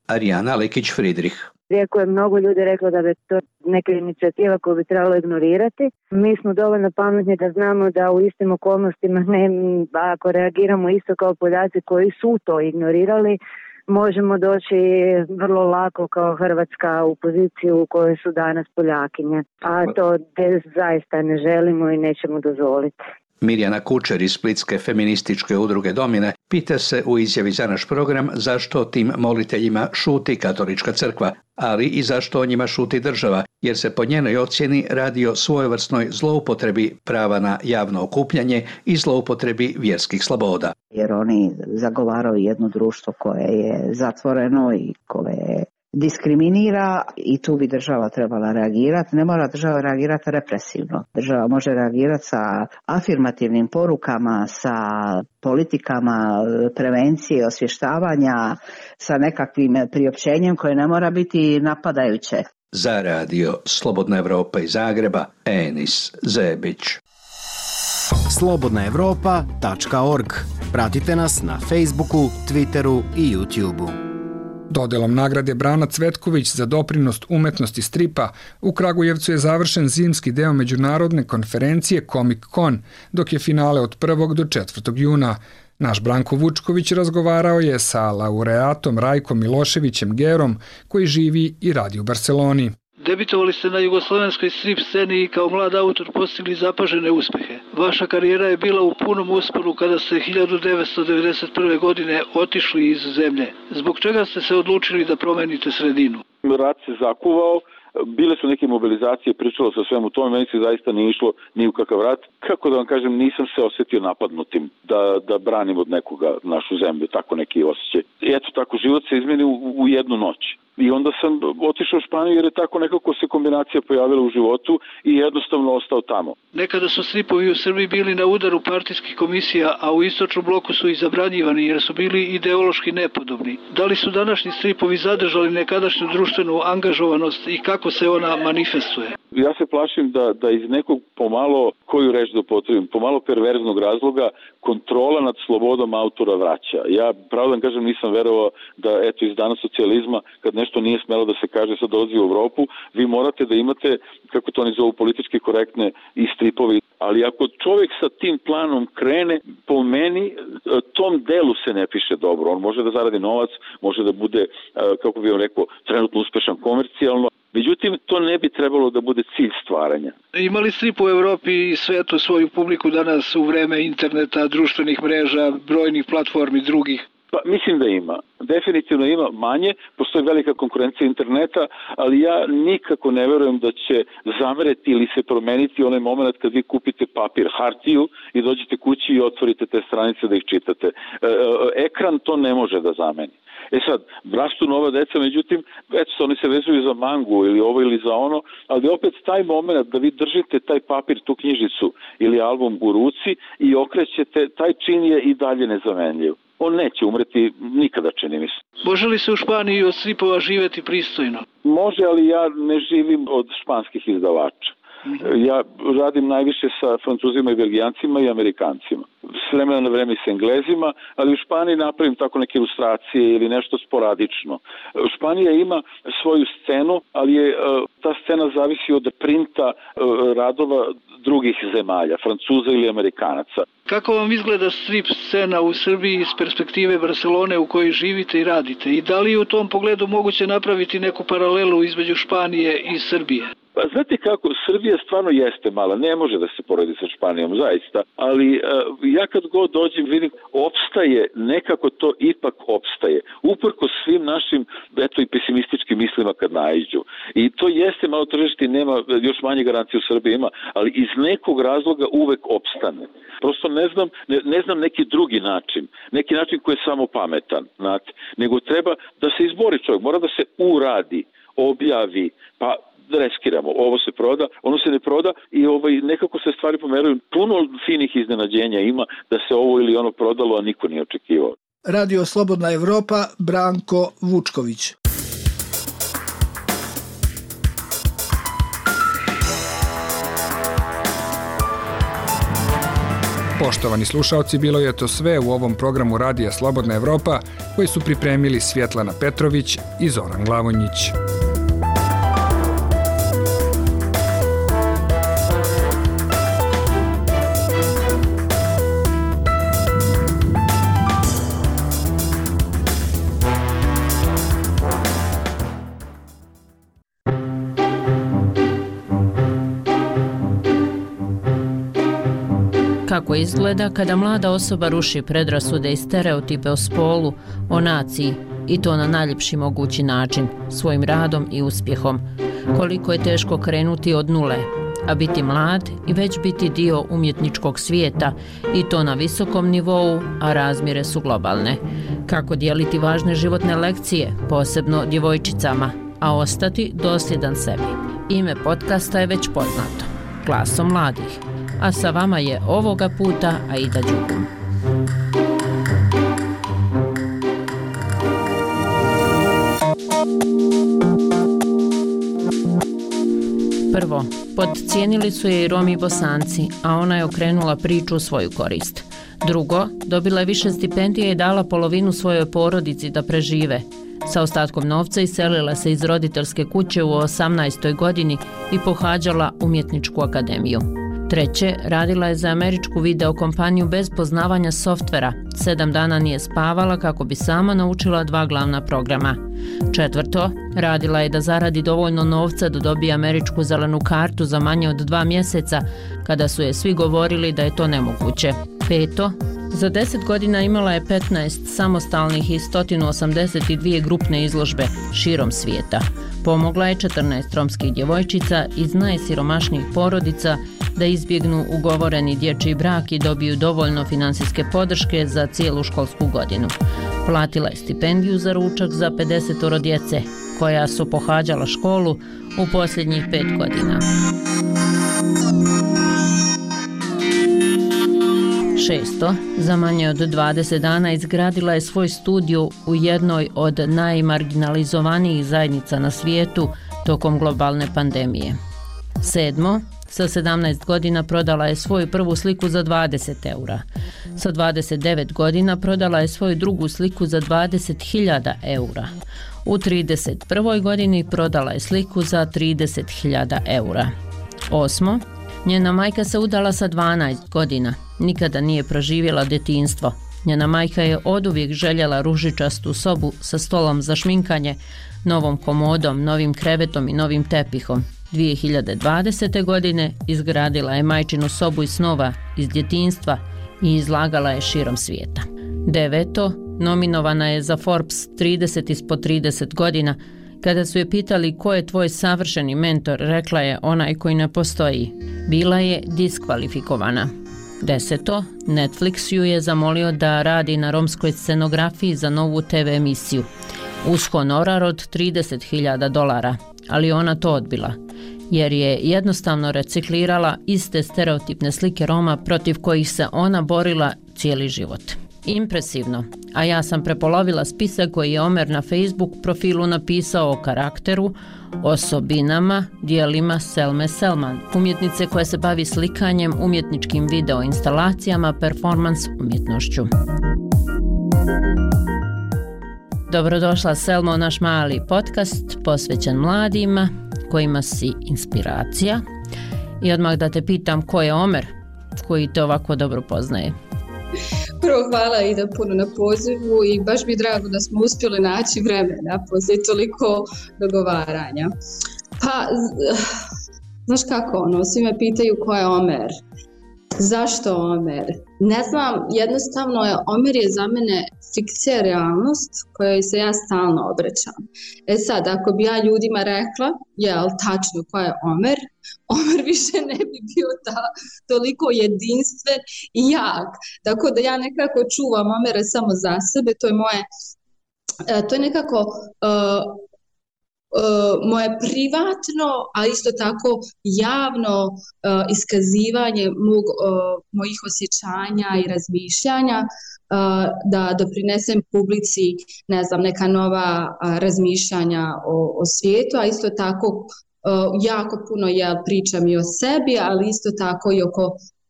Arijana Lekić-Friedrich. Iako je mnogo ljudi reklo da bi to neka inicijativa koju bi trebalo ignorirati, mi smo dovoljno pametni da znamo da u istim okolnostima, ne, ako reagiramo isto kao Poljaci koji su to ignorirali, možemo doći vrlo lako kao Hrvatska u poziciju u kojoj su danas Poljakinje. A to zaista ne želimo i nećemo dozvoliti. Mirjana Kučer iz splitske feminističke udruge Domine pita se u izjavi za naš program zašto tim moliteljima šuti katolička crkva, ali i zašto o njima šuti država, jer se po njenoj ocjeni radi o svojevrsnoj zloupotrebi prava na javno okupljanje i zloupotrebi vjerskih sloboda. Jer oni zagovaraju jedno društvo koje je zatvoreno i koje diskriminira i tu bi država trebala reagirati. Ne mora država reagirati represivno. Država može reagirati sa afirmativnim porukama, sa politikama prevencije, osvještavanja, sa nekakvim priopćenjem koje ne mora biti napadajuće. Za radio Slobodna Evropa iz Zagreba, Enis Zebić. slobodna evropa tačka org. Pratite nas na Facebooku, Twitteru i YouTubeu. Dodelom nagrade Brana Cvetković za doprinost umetnosti stripa u Kragujevcu je završen zimski deo međunarodne konferencije Comic Con, dok je finale od prvog do četvrtog juna. Naš Branko Vučković razgovarao je sa laureatom Rajkom Miloševićem Gerom, koji živi i radi u Barseloni. Debitovali ste na jugoslovenskoj strip sceni i kao mlad autor postigli zapažene uspehe. Vaša karijera je bila u punom usponu kada ste hiljadu devetsto devedeset prve. godine otišli iz zemlje. Zbog čega ste se odlučili da promenite sredinu? Rat se zakuvao, bile su neke mobilizacije, pričalo se o svemu tome, meni se zaista nije išlo ni u kakav rat. Kako da vam kažem, nisam se osjetio napadnutim da, da branim od nekoga našu zemlju, tako neki osjećaj. I eto tako, život se izmeni u, u jednu noć. I onda sam otišao u Španiju jer je tako nekako se kombinacija pojavila u životu i jednostavno ostao tamo. Nekada su stripovi u Srbiji bili na udaru partijskih komisija, a u istočnom bloku su i zabranjivani jer su bili ideološki nepodobni. Da li su današnji stripovi zadržali nekadašnju društvenu angažovanost i kako se ona manifestuje? Ja se plašim da, da iz nekog pomalo, koju reč da upotrebim, pomalo perverznog razloga kontrola nad slobodom autora vraća. Ja, pravo da kažem, nisam verovao da eto iz dana socijalizma, kad nešto nije smelo da se kaže, sad dolazi u Evropu, vi morate da imate, kako to oni zovu, politički korektne i stripovi. Ali ako čovjek sa tim planom krene, po meni, tom delu se ne piše dobro. On može da zaradi novac, može da bude, kako bih vam rekao, trenutno uspešan komercijalno. Međutim, to ne bi trebalo da bude cilj stvaranja. Ima li strip u Evropi i svetu svoju publiku danas u vreme interneta, društvenih mreža, brojnih platformi drugih? Pa mislim da ima. Definitivno ima manje, postoji velika konkurencija interneta, ali ja nikako ne verujem da će zamereti ili se promeniti onaj moment kad vi kupite papir, hartiju i dođete kući i otvorite te stranice da ih čitate. Ekran to ne može da zameni. E sad, rastu nova deca, međutim, eto, oni se vezuju za mangu ili ovo ili za ono, ali opet taj moment da vi držite taj papir, tu knjižicu ili album u ruci i okrećete, taj čin je i dalje nezamenljiv. On neće umreti nikada, čini mi se. Može li se u Španiji od stripova živjeti pristojno? Može, ali ja ne živim od španskih izdavača. Ja radim najviše sa Francuzima i Belgijancima i Amerikancima. S vremena na vreme s Englezima, ali u Španiji napravim tako neke ilustracije ili nešto sporadično. Španija ima svoju scenu, ali je ta scena zavisi od printa radova drugih zemalja, Francuza ili Amerikanaca. Kako vam izgleda strip scena u Srbiji iz perspektive Barcelone u kojoj živite i radite? I da li je u tom pogledu moguće napraviti neku paralelu između Španije i Srbije? Pa znate kako, Srbija stvarno jeste mala, ne može da se poredi sa Španijom, zaista, ali uh, ja kad god dođem vidim, opstaje, nekako to ipak opstaje, uprko svim našim, eto i pesimističkim mislima kad naiđu. I to jeste malo tržište, nema, još manje garancije u Srbiji ima, ali iz nekog razloga uvek opstane. Prosto ne znam, ne, ne znam neki drugi način, neki način koji je samo pametan, znate, nego treba da se izbori čovjek, mora da se uradi, objavi, pa reskiramo, ovo se proda, ono se ne proda i ovaj, nekako se stvari pomeraju. Puno finih iznenađenja ima da se ovo ili ono prodalo, a niko nije očekivao. Radio Slobodna Evropa, Branko Vučković. Poštovani slušaoci, bilo je to sve u ovom programu Radija Slobodna Evropa koji su pripremili Svjetlana Petrović i Zoran Glavonjić. Kako izgleda kada mlada osoba ruši predrasude i stereotipe o spolu, o naciji, i to na najljepši mogući način, svojim radom i uspjehom. Koliko je teško krenuti od nule, a biti mlad i već biti dio umjetničkog svijeta, i to na visokom nivou, a razmjere su globalne. Kako dijeliti važne životne lekcije, posebno djevojčicama, a ostati dosljedan sebi. Ime podcasta je već poznato, Glasom mladih. A sa vama je ovoga puta Aida Đugum. Prvo, podcijenili su je i Romi i Bosanci, a ona je okrenula priču u svoju korist. Drugo, dobila je više stipendije i dala polovinu svojoj porodici da prežive. Sa ostatkom novca iselila se iz roditeljske kuće u osamnaestoj godini i pohađala umjetničku akademiju. Treće, radila je za američku video kompaniju bez poznavanja softvera. Sedam dana nije spavala kako bi sama naučila dva glavna programa. Četvrto, radila je da zaradi dovoljno novca da dobije američku zelenu kartu za manje od dva mjeseca, kada su je svi govorili da je to nemoguće. Peto, za deset godina imala je petnaest samostalnih i sto osamdeset dvije grupne izložbe širom svijeta. Pomogla je četrnaest romskih djevojčica iz najsiromašnijih porodica da izbjegnu ugovoreni dječji brak i dobiju dovoljno financijske podrške za cijelu školsku godinu. Platila je stipendiju za ručak za pedesetoro djece, koja su pohađala školu u posljednjih pet godina. Šesto, za manje od dvadeset dana izgradila je svoj studio u jednoj od najmarginalizovanijih zajednica na svijetu tokom globalne pandemije. Sedmo, sa sedamnaest godina prodala je svoju prvu sliku za dvadeset eura. Sa dvadeset devet godina prodala je svoju drugu sliku za dvadeset hiljada eura. U trideset prvoj godini prodala je sliku za trideset hiljada eura. Osmo, njena majka se udala sa dvanaest godina. Nikada nije proživjela djetinjstvo. Njena majka je oduvijek željela ružičastu sobu sa stolom za šminkanje, novom komodom, novim krevetom i novim tepihom. dvije hiljade dvadesete. godine izgradila je majčinu sobu iz snova iz djetinjstva i izlagala je širom svijeta. Deveto, nominovana je za Forbes trideset ispod trideset godina. Kada su je pitali ko je tvoj savršeni mentor, rekla je onaj koji ne postoji. Bila je diskvalifikovana. Deseto, Netflix ju je zamolio da radi na romskoj scenografiji za novu te ve emisiju. Uz honorar od trideset hiljada dolara, ali ona to odbila, jer je jednostavno reciklirala iste stereotipne slike Roma protiv kojih se ona borila cijeli život. Impresivno, a ja sam prepolovila spisak koji je Omer na Facebook profilu napisao o karakteru, osobinama, dijelima Selme Selman, umjetnice koja se bavi slikanjem, umjetničkim video instalacijama, performans umjetnošću. Dobrodošla Selma u naš mali podcast posvećen mladima kojima si inspiracija. I odmah da te pitam ko je Omer koji te ovako dobro poznaje. Prvo hvala Ida puno na pozivu i baš mi je drago da smo uspjeli naći vremena poslije toliko dogovaranja. Pa, znaš kako ono, svi me pitaju ko je Omer. Zašto Omer? Ne znam, jednostavno je Omer je za mene fikcija realnost kojoj se ja stalno obraćam. E sad, ako bi ja ljudima rekla, jel, tačno ko je Omer, Omer više ne bi bio ta, toliko jedinstven i jak. Tako da ja nekako čuvam Omera samo za sebe, to je moje, to je nekako uh, Uh, moje privatno, a isto tako javno uh, iskazivanje mog, uh, mojih osjećanja i razmišljanja uh, da doprinesem publici, ne znam, neka nova uh, razmišljanja o, o svijetu, a isto tako uh, jako puno ja pričam i o sebi, ali isto tako i oko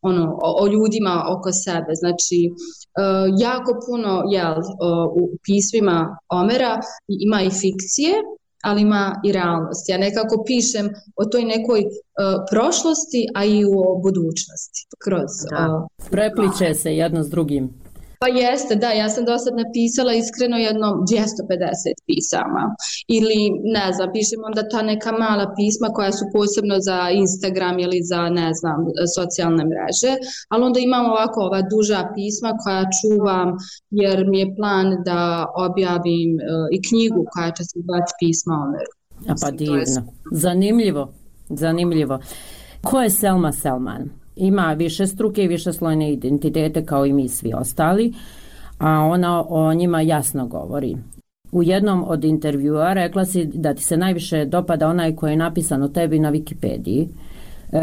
ono, o, o ljudima oko sebe. Znači, uh, jako puno jel, uh, u pismima Omera ima i fikcije, ali ima i realnost. Ja nekako pišem o toj nekoj uh, prošlosti, a i o budućnosti. Kroz, uh, Prepliče se jedno s drugim. Pa jeste, da, ja sam do sad napisala iskreno jedno dvjesto pedeset pisama ili ne znam, pišem onda ta neka mala pisma koja su posebno za Instagram ili za ne znam, socijalne mreže, ali onda imam ovako ova duža pisma koja čuvam jer mi je plan da objavim uh, i knjigu koja će se zvati Pisma Omeru. A pa divno, zanimljivo, zanimljivo. Ko je Selma Selman? Ima više struke i višeslojne identitete kao i mi svi ostali, a ona o njima jasno govori. U jednom od intervjua rekla si da ti se najviše dopada onaj koji je napisan o tebi na Wikipediji. E,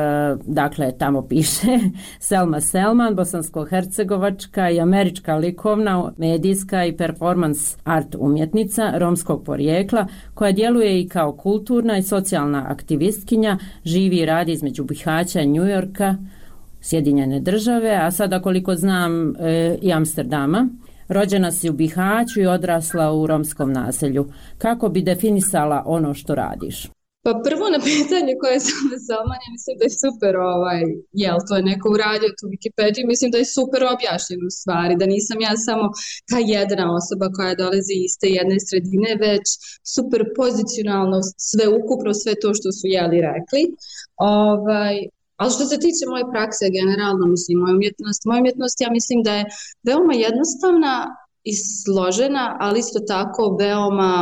dakle, tamo piše Selma Selman, bosansko-hercegovačka i američka likovna, medijska i performans art umjetnica romskog porijekla koja djeluje i kao kulturna i socijalna aktivistkinja, živi i radi između Bihaća i New Yorka, Sjedinjene države, a sada koliko znam e, i Amsterdama. Rođena si u Bihaću i odrasla u romskom naselju. Kako bi definisala ono što radiš? Pa prvo na pitanje koje sam Selman, ja mislim da je super ovaj, jel, to je neko uradio tu Wikipediju, mislim da je super objašnjeno u stvari, da nisam ja samo ta jedna osoba koja dolazi iz te jedne sredine, već super pozicionalno sve ukupno, sve to što su jeli rekli. Ovaj, ali što se tiče moje prakse generalno, mislim, moja umjetnost, moja umjetnost ja mislim da je veoma jednostavna i složena, ali isto tako veoma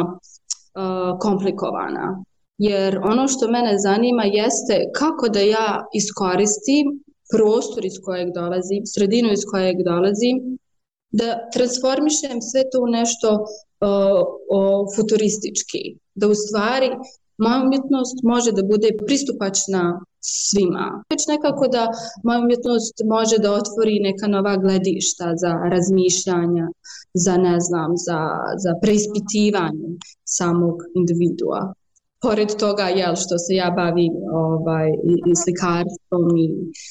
uh, komplikovana. Jer ono što mene zanima jeste kako da ja iskoristim prostor iz kojeg dolazim, sredinu iz kojeg dolazim, da transformišem sve to u nešto uh, uh, futuristički. Da u stvari moja umjetnost može da bude pristupačna svima. Već nekako da moja umjetnost može da otvori neka nova gledišta za razmišljanja, za ne znam, za, za preispitivanje samog individua. Pored toga, jel, što se ja bavim ovaj, i, i slikarstvom i,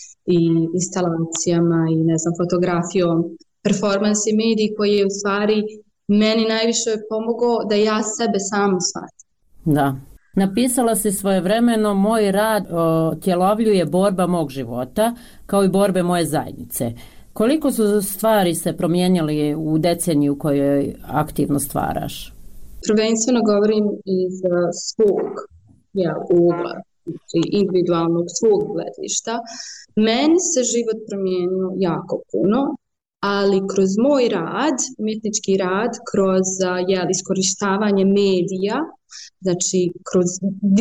i instalacijama i ne znam, fotografijom, performans i mediji koji je u stvari meni najviše pomogao da ja sebe sam shvatim. Da. Napisala si svojevremeno, moj rad otjelovljuje borba mog života kao i borbe moje zajednice. Koliko su stvari se promijenili u deceniju u kojoj aktivno stvaraš? Prvenstveno govorim iz svog ja, ugla, individualnog svog gledišta. Meni se život promijenio jako puno, ali kroz moj rad, umjetnički rad, kroz ja, iskorištavanje medija, znači kroz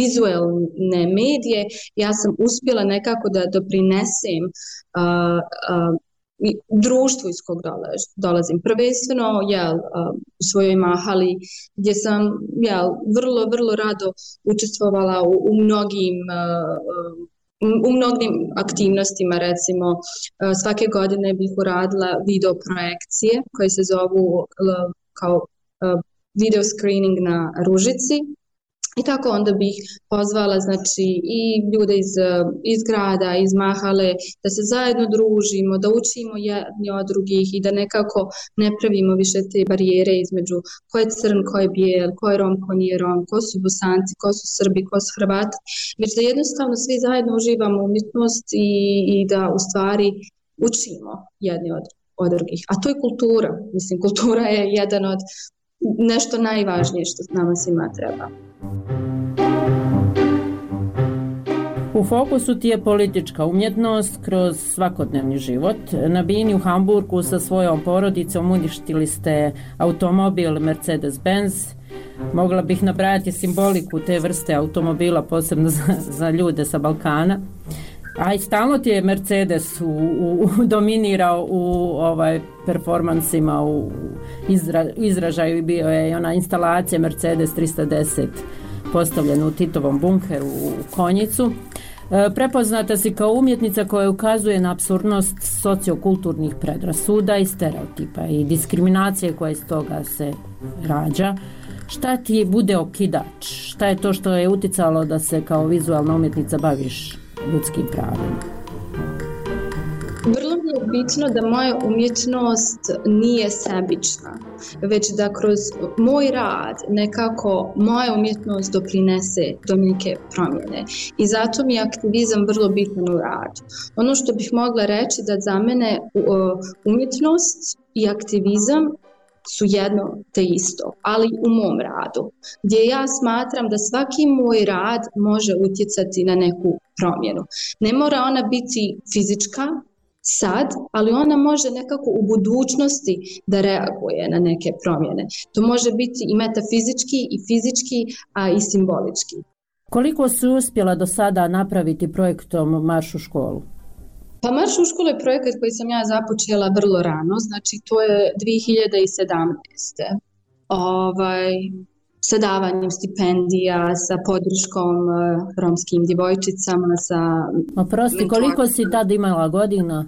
vizualne medije, ja sam uspjela nekako da doprinesem uh, uh, društvu iz kog dolazim. Prvenstveno jel, u svojoj mahali gdje sam jel, vrlo, vrlo rado učestvovala u, u mnogim u mnogim aktivnostima, recimo svake godine bih uradila video projekcije koje se zovu kao video screening na Ružici. I tako onda bih pozvala znači, i ljude iz, iz grada, iz mahale, da se zajedno družimo, da učimo jedni od drugih i da nekako ne pravimo više te barijere između ko je crn, ko je bijel, ko je rom, ko nije rom, ko su Bosanci, ko su Srbi, ko su Hrvati, već da jednostavno svi zajedno uživamo umjetnost i, i da u stvari učimo jedni od, od drugih. A to je kultura. Mislim, kultura je jedan od nešto najvažnije što nama svima treba. U fokusu ti je politička umjetnost kroz svakodnevni život. Na bini u Hamburgu sa svojom porodicom uništili ste automobil Mercedes-Benz. Mogla bih nabrajati simboliku te vrste automobila, posebno za, za ljude sa Balkana. A i stalno ti je Mercedes u, u, dominirao u ovaj performansima, u izra, izražaju. Bio je i ona instalacija Mercedes tristo deset postavljena u Titovom bunkeru u Konjicu. E, prepoznata si kao umjetnica koja ukazuje na apsurdnost sociokulturnih predrasuda i stereotipa i diskriminacije koja iz toga se rađa. Šta ti bude okidač? Šta je to što je uticalo da se kao vizualna umjetnica baviš ljudskim pravima? bitno da moja umjetnost nije sebična, već da kroz moj rad nekako moja umjetnost doprinese do neke promjene. I zato mi je aktivizam vrlo bitan u radu. Ono što bih mogla reći da za mene umjetnost i aktivizam su jedno te isto, ali u mom radu, gdje ja smatram da svaki moj rad može utjecati na neku promjenu. Ne mora ona biti fizička sad, ali ona može nekako u budućnosti da reaguje na neke promjene. To može biti i metafizički, i fizički, a i simbolički. Koliko si uspjela do sada napraviti projektom Marš u školu? Pa Marš u školu je projekat koji sam ja započela vrlo rano, znači to je dvije hiljade sedamnaeste. Ovaj, sa davanjem stipendija, sa podrškom uh, romskim djevojčicama, sa... Oprosti, koliko si tad imala godina?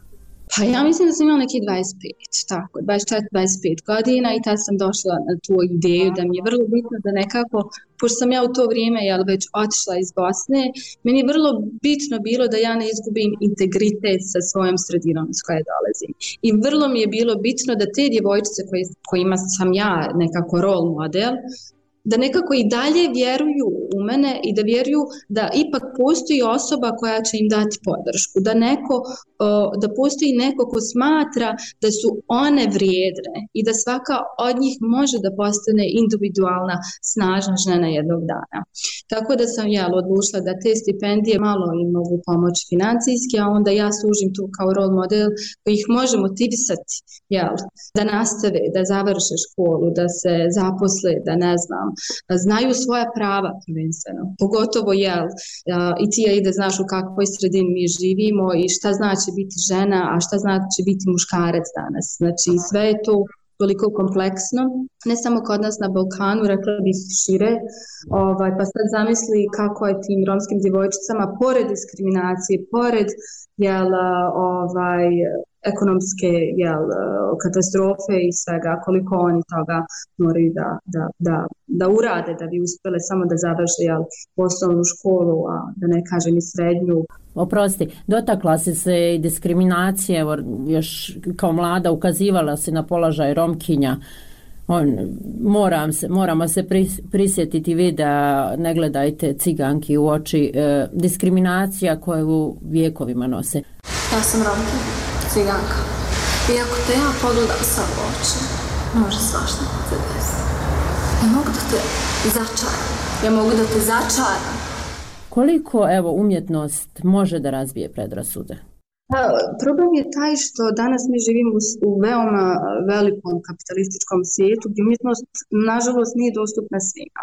Pa ja mislim da sam imala neki dvadeset pet, tako, dvadeset četiri dvadeset pet godina i tad sam došla na tu ideju da mi je vrlo bitno da nekako, pošto sam ja u to vrijeme jel, već otišla iz Bosne, meni je vrlo bitno bilo da ja ne izgubim integritet sa svojom sredinom iz koje dolazim. I vrlo mi je bilo bitno da te djevojčice koje, kojima sam ja nekako role model, da nekako i dalje vjeruju u mene i da vjeruju da ipak postoji osoba koja će im dati podršku, da neko, da postoji neko ko smatra da su one vrijedne i da svaka od njih može da postane individualna, snažna žena jednog dana. Tako da sam ja odlučila da te stipendije malo im mogu pomoći financijski, a onda ja služim tu kao role model koji ih može motivisati, jel, da nastave, da završe školu, da se zaposle, da ne znam, znaju svoja prava prvenstveno. Pogotovo jel, i ti ide znaš u kakvoj sredini mi živimo i šta znači biti žena, a šta znači biti muškarac danas. Znači sve je to toliko kompleksno, ne samo kod nas na Balkanu, rekla bih šire, ovaj, pa sad zamisli kako je tim romskim djevojčicama, pored diskriminacije, pored jel, ovaj, ekonomske jel, katastrofe i svega, koliko oni toga moraju da, da, da, da urade da bi uspjele samo da završe jel, osnovnu školu, a da ne kažem i srednju. Oprosti, dotakla si se i diskriminacije, evo, još kao mlada ukazivala si na položaj Romkinja. On, moram se, moramo se prisjetiti videa Ne gledajte ciganki u oči, e, diskriminacija koju vjekovima nose. Ja sam Romkinja, ciganka. I ako te ja pogledam sa u oči, može svašta se desiti. Ja mogu da te začaram. Ja mogu da te začaram. Koliko, evo, umjetnost može da razbije predrasude? Pa, problem je taj što danas mi živimo u veoma velikom kapitalističkom svijetu gdje umjetnost nažalost nije dostupna svima.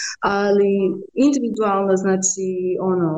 Ali individualno, znači, ono,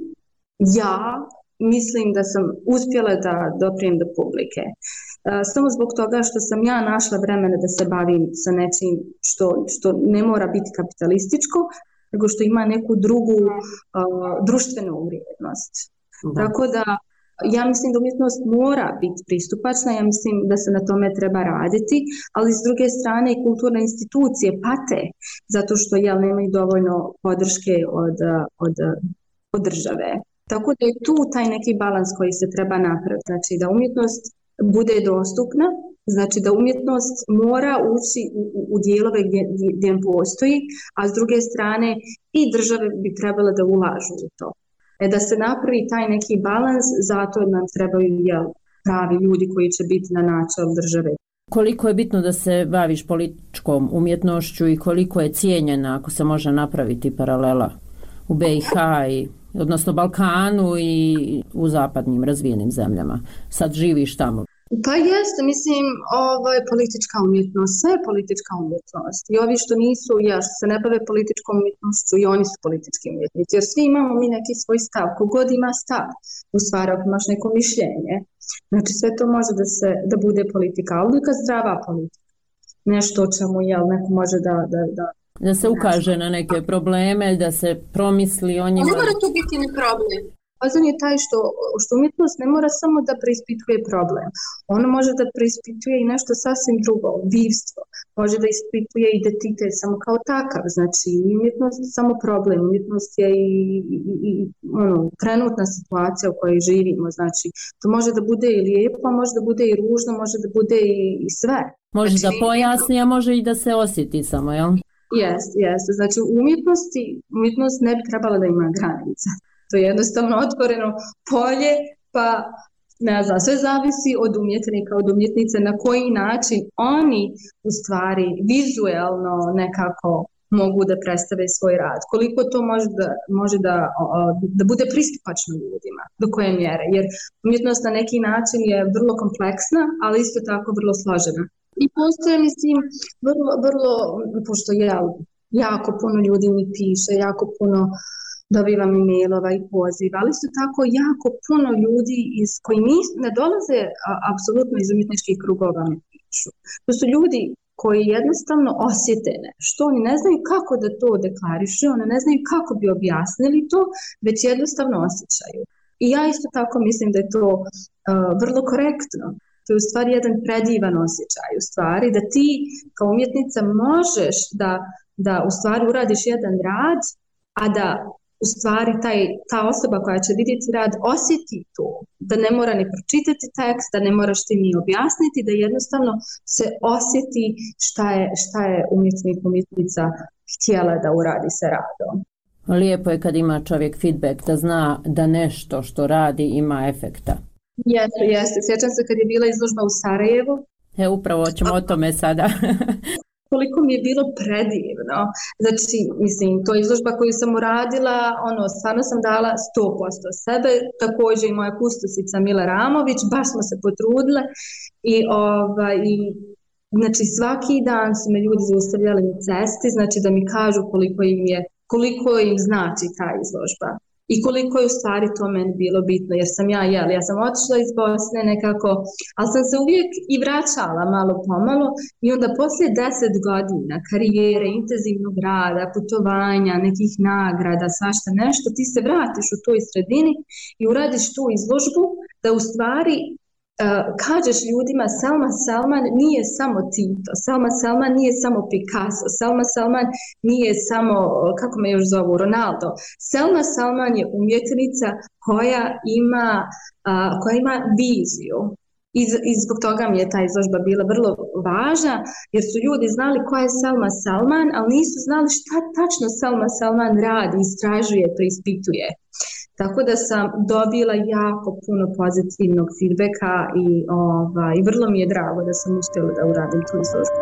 ja mislim da sam uspjela da doprijem do publike. Samo zbog toga što sam ja našla vremena da se bavim sa nečim što, što ne mora biti kapitalističko, nego što ima neku drugu uh, društvenu vrijednost. Mhm. Tako da ja mislim da umjetnost mora biti pristupačna, ja mislim da se na tome treba raditi, ali s druge strane i kulturne institucije pate zato što jel, nemaju dovoljno podrške od, od, od države. Tako da je tu taj neki balans koji se treba napraviti, znači da umjetnost bude dostupna, znači da umjetnost mora ući u, u, u dijelove gdje, gdje postoji, a s druge strane i države bi trebale da ulažu u to. E, da se napravi taj neki balans, zato nam trebaju jel, pravi ljudi koji će biti na načelu države. Koliko je bitno da se baviš političkom umjetnošću i koliko je cijenjena, ako se može napraviti paralela u B i H, i, odnosno Balkanu i u zapadnim razvijenim zemljama? Sad živiš tamo. Pa jeste, mislim, ovaj, politička umjetnost, sve je politička umjetnost. I ovi što nisu, ja što se ne bave političkom umjetnošću, i oni su politički umjetnici. Jer svi imamo mi neki svoj stav, kogod ima stav, u stvari ako imaš neko mišljenje. Znači sve to može da se da bude politika, ali neka zdrava politika. Nešto o čemu jel, neko može da... Da, da, da se ukaže na neke probleme, da se promisli o njima. Ne mora tu biti ni problem. Fazon je taj što, što umjetnost ne mora samo da preispituje problem. Ono može da preispituje i nešto sasvim drugo, divstvo, može da ispituje identitet samo kao takav. Znači, umjetnost je samo problem, umjetnost je i, i, i ono, trenutna situacija u kojoj živimo. Znači, to može da bude i lijepo, može da bude i ružno, može da bude i, i sve. Može znači, da pojasni, a može i da se osjeti samo, jel? Jest, jest. Znači, u umjetnosti, umjetnost ne bi trebala da ima granica. To je jednostavno otvoreno polje, pa ne znam, sve zavisi od umjetnika, od umjetnice, na koji način oni u stvari vizuelno nekako mogu da predstave svoj rad. Koliko to može da, može da, da bude pristupačno ljudima, do koje mjere. Jer umjetnost na neki način je vrlo kompleksna, ali isto tako vrlo složena. I postoje, mislim, vrlo, vrlo, pošto ja, jako puno ljudi mi piše, jako puno dobivam e-mailova i poziva, ali isto tako jako puno ljudi iz koji nis, ne dolaze a, apsolutno iz umjetničkih krugova mi pišu. To su ljudi koji jednostavno osjete nešto, oni ne znaju kako da to deklarišu, oni ne znaju kako bi objasnili to, već jednostavno osjećaju. I ja isto tako mislim da je to uh, vrlo korektno. To je u stvari jedan predivan osjećaj, u stvari da ti kao umjetnica možeš da, da u stvari uradiš jedan rad, a da u stvari taj, ta osoba koja će vidjeti rad osjeti to, da ne mora ni pročitati tekst, da ne moraš ti ni objasniti, da jednostavno se osjeti šta je, šta je umjetnik, umjetnica htjela da uradi sa radom. Lijepo je kad ima čovjek feedback, da zna da nešto što radi ima efekta. Jeste, jeste. Sjećam se kad je bila izložba u Sarajevu. E, upravo ćemo o tome sada. Koliko mi je bilo predivno. Znači, mislim, to je izložba koju sam uradila, ono, stvarno sam dala sto posto sebe, također i moja kustosica Mila Ramović, baš smo se potrudile i, ovaj, i znači, svaki dan su me ljudi zaustavljali na cesti, znači da mi kažu koliko im je, koliko im znači ta izložba. I koliko je u stvari to meni bilo bitno, jer sam ja, jel, ja sam otišla iz Bosne nekako, ali sam se uvijek i vraćala malo pomalo i onda poslije deset godina karijere, intenzivnog rada, putovanja, nekih nagrada, svašta nešto, ti se vratiš u toj sredini i uradiš tu izložbu da u stvari Uh, kažeš ljudima Selma Selman nije samo Tito, Selma Selman nije samo Picasso, Selma Selman nije samo, kako me još zovu, Ronaldo. Selma Selman je umjetnica koja ima, uh, koja ima viziju. I, I zbog toga mi je ta izložba bila vrlo važna, jer su ljudi znali koja je Selma Selman, ali nisu znali šta tačno Selma Selman radi, istražuje, preispituje. Tako da sam dobila jako puno pozitivnog feedbacka i, ova, i vrlo mi je drago da sam uspjela da uradim tu izložbu.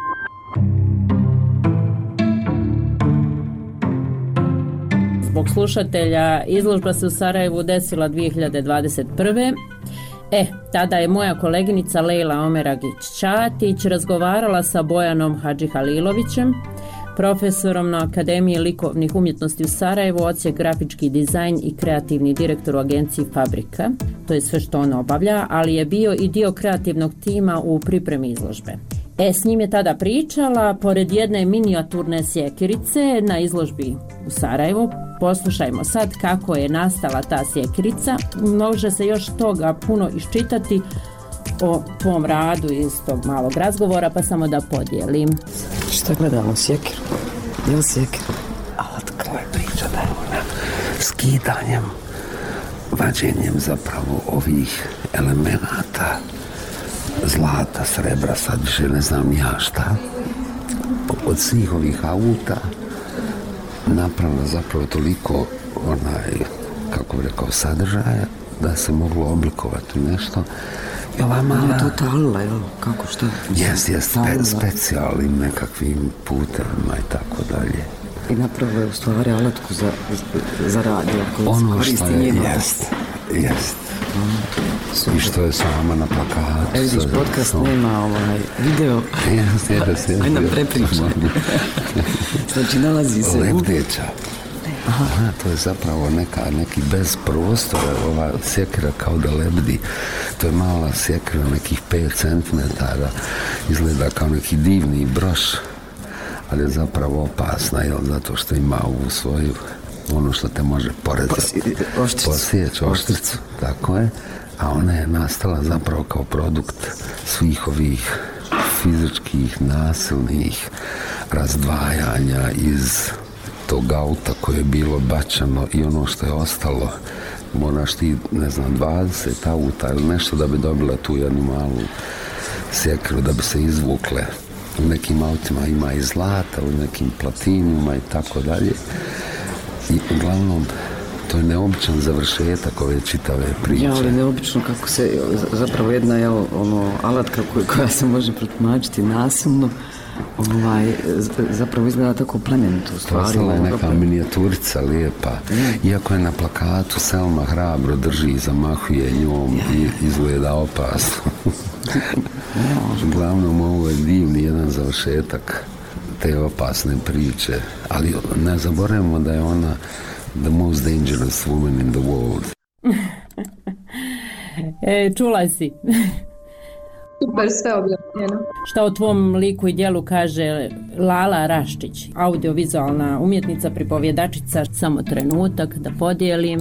Zbog slušatelja, izložba se u Sarajevu desila dvije hiljade dvadeset prve. E, tada je moja koleginica Lejla Omeragić-Čatić razgovarala sa Bojanom Hadžihalilovićem, profesorom na Akademiji likovnih umjetnosti u Sarajevu, odsjek grafički dizajn i kreativni direktor u agenciji Fabrika. To je sve što on obavlja, ali je bio i dio kreativnog tima u pripremi izložbe. E, s njim je tada pričala, pored jedne minijaturne sjekirice na izložbi u Sarajevu. Poslušajmo sad kako je nastala ta sjekirica. Može se još toga puno iščitati o tvom radu iz tog malog razgovora, pa samo da podijelim. Šta gledamo, sjekiru? Je li sjekiru? A otkrila je priča da je ona skidanjem, vađenjem zapravo ovih elemenata, zlata, srebra, sad više ne znam ja šta, od svih ovih auta napravila zapravo toliko onaj, kako bi rekao, sadržaja da se moglo oblikovati nešto. I ova mala... To talila, jel? Kako, šta? Jes, jes, spe, specijalnim nekakvim putevima i tako dalje. I napravila je u stvari alatku za, za radio, koji se koristi njima. Ono što je, jest, jest. Mm, I što je sama na plakatu. Evo vidiš, podcast so... nema ovaj video. Jes, jes, jes. Ajde nam prepričaj. Znači, nalazi se... Lebdeća. Aha. Aha, to je zapravo neka, neki bez prostora, ova sjekira kao da lebdi. To je mala sjekira, nekih pet centimetara, izgleda kao neki divni broš, ali je zapravo opasna, jel, zato što ima ovu svoju, ono što te može porezati, posjeći oštricu, tako je, a ona je nastala zapravo kao produkt svih ovih fizičkih, nasilnih razdvajanja iz tog auta koje je bilo bačano i ono što je ostalo. Moraš ti, ne znam, dvadeset auta ili nešto da bi dobila tu jednu malu sjekiru da bi se izvukle. U nekim autima ima i zlata, u nekim platinima i tako dalje. I uglavnom, to je neobičan završetak ove čitave priče. Ja, ali neobično kako se, zapravo jedna je ono, alatka koja se može protumačiti nasilno, ovaj, zapravo izgleda tako plemenito. Postala je neka minijaturica lijepa. Mm. Iako je na plakatu Selma hrabro drži i zamahuje njom i izgleda opasno. Uglavnom, ovo je divni jedan završetak te opasne priče. Ali ne zaboravimo da je ona the most dangerous woman in the world. e, čula si. Super, sve objavljeno. Šta o tvom liku i djelu kaže Lala Raščić, audiovizualna umjetnica, pripovjedačica? Samo trenutak da podijelim.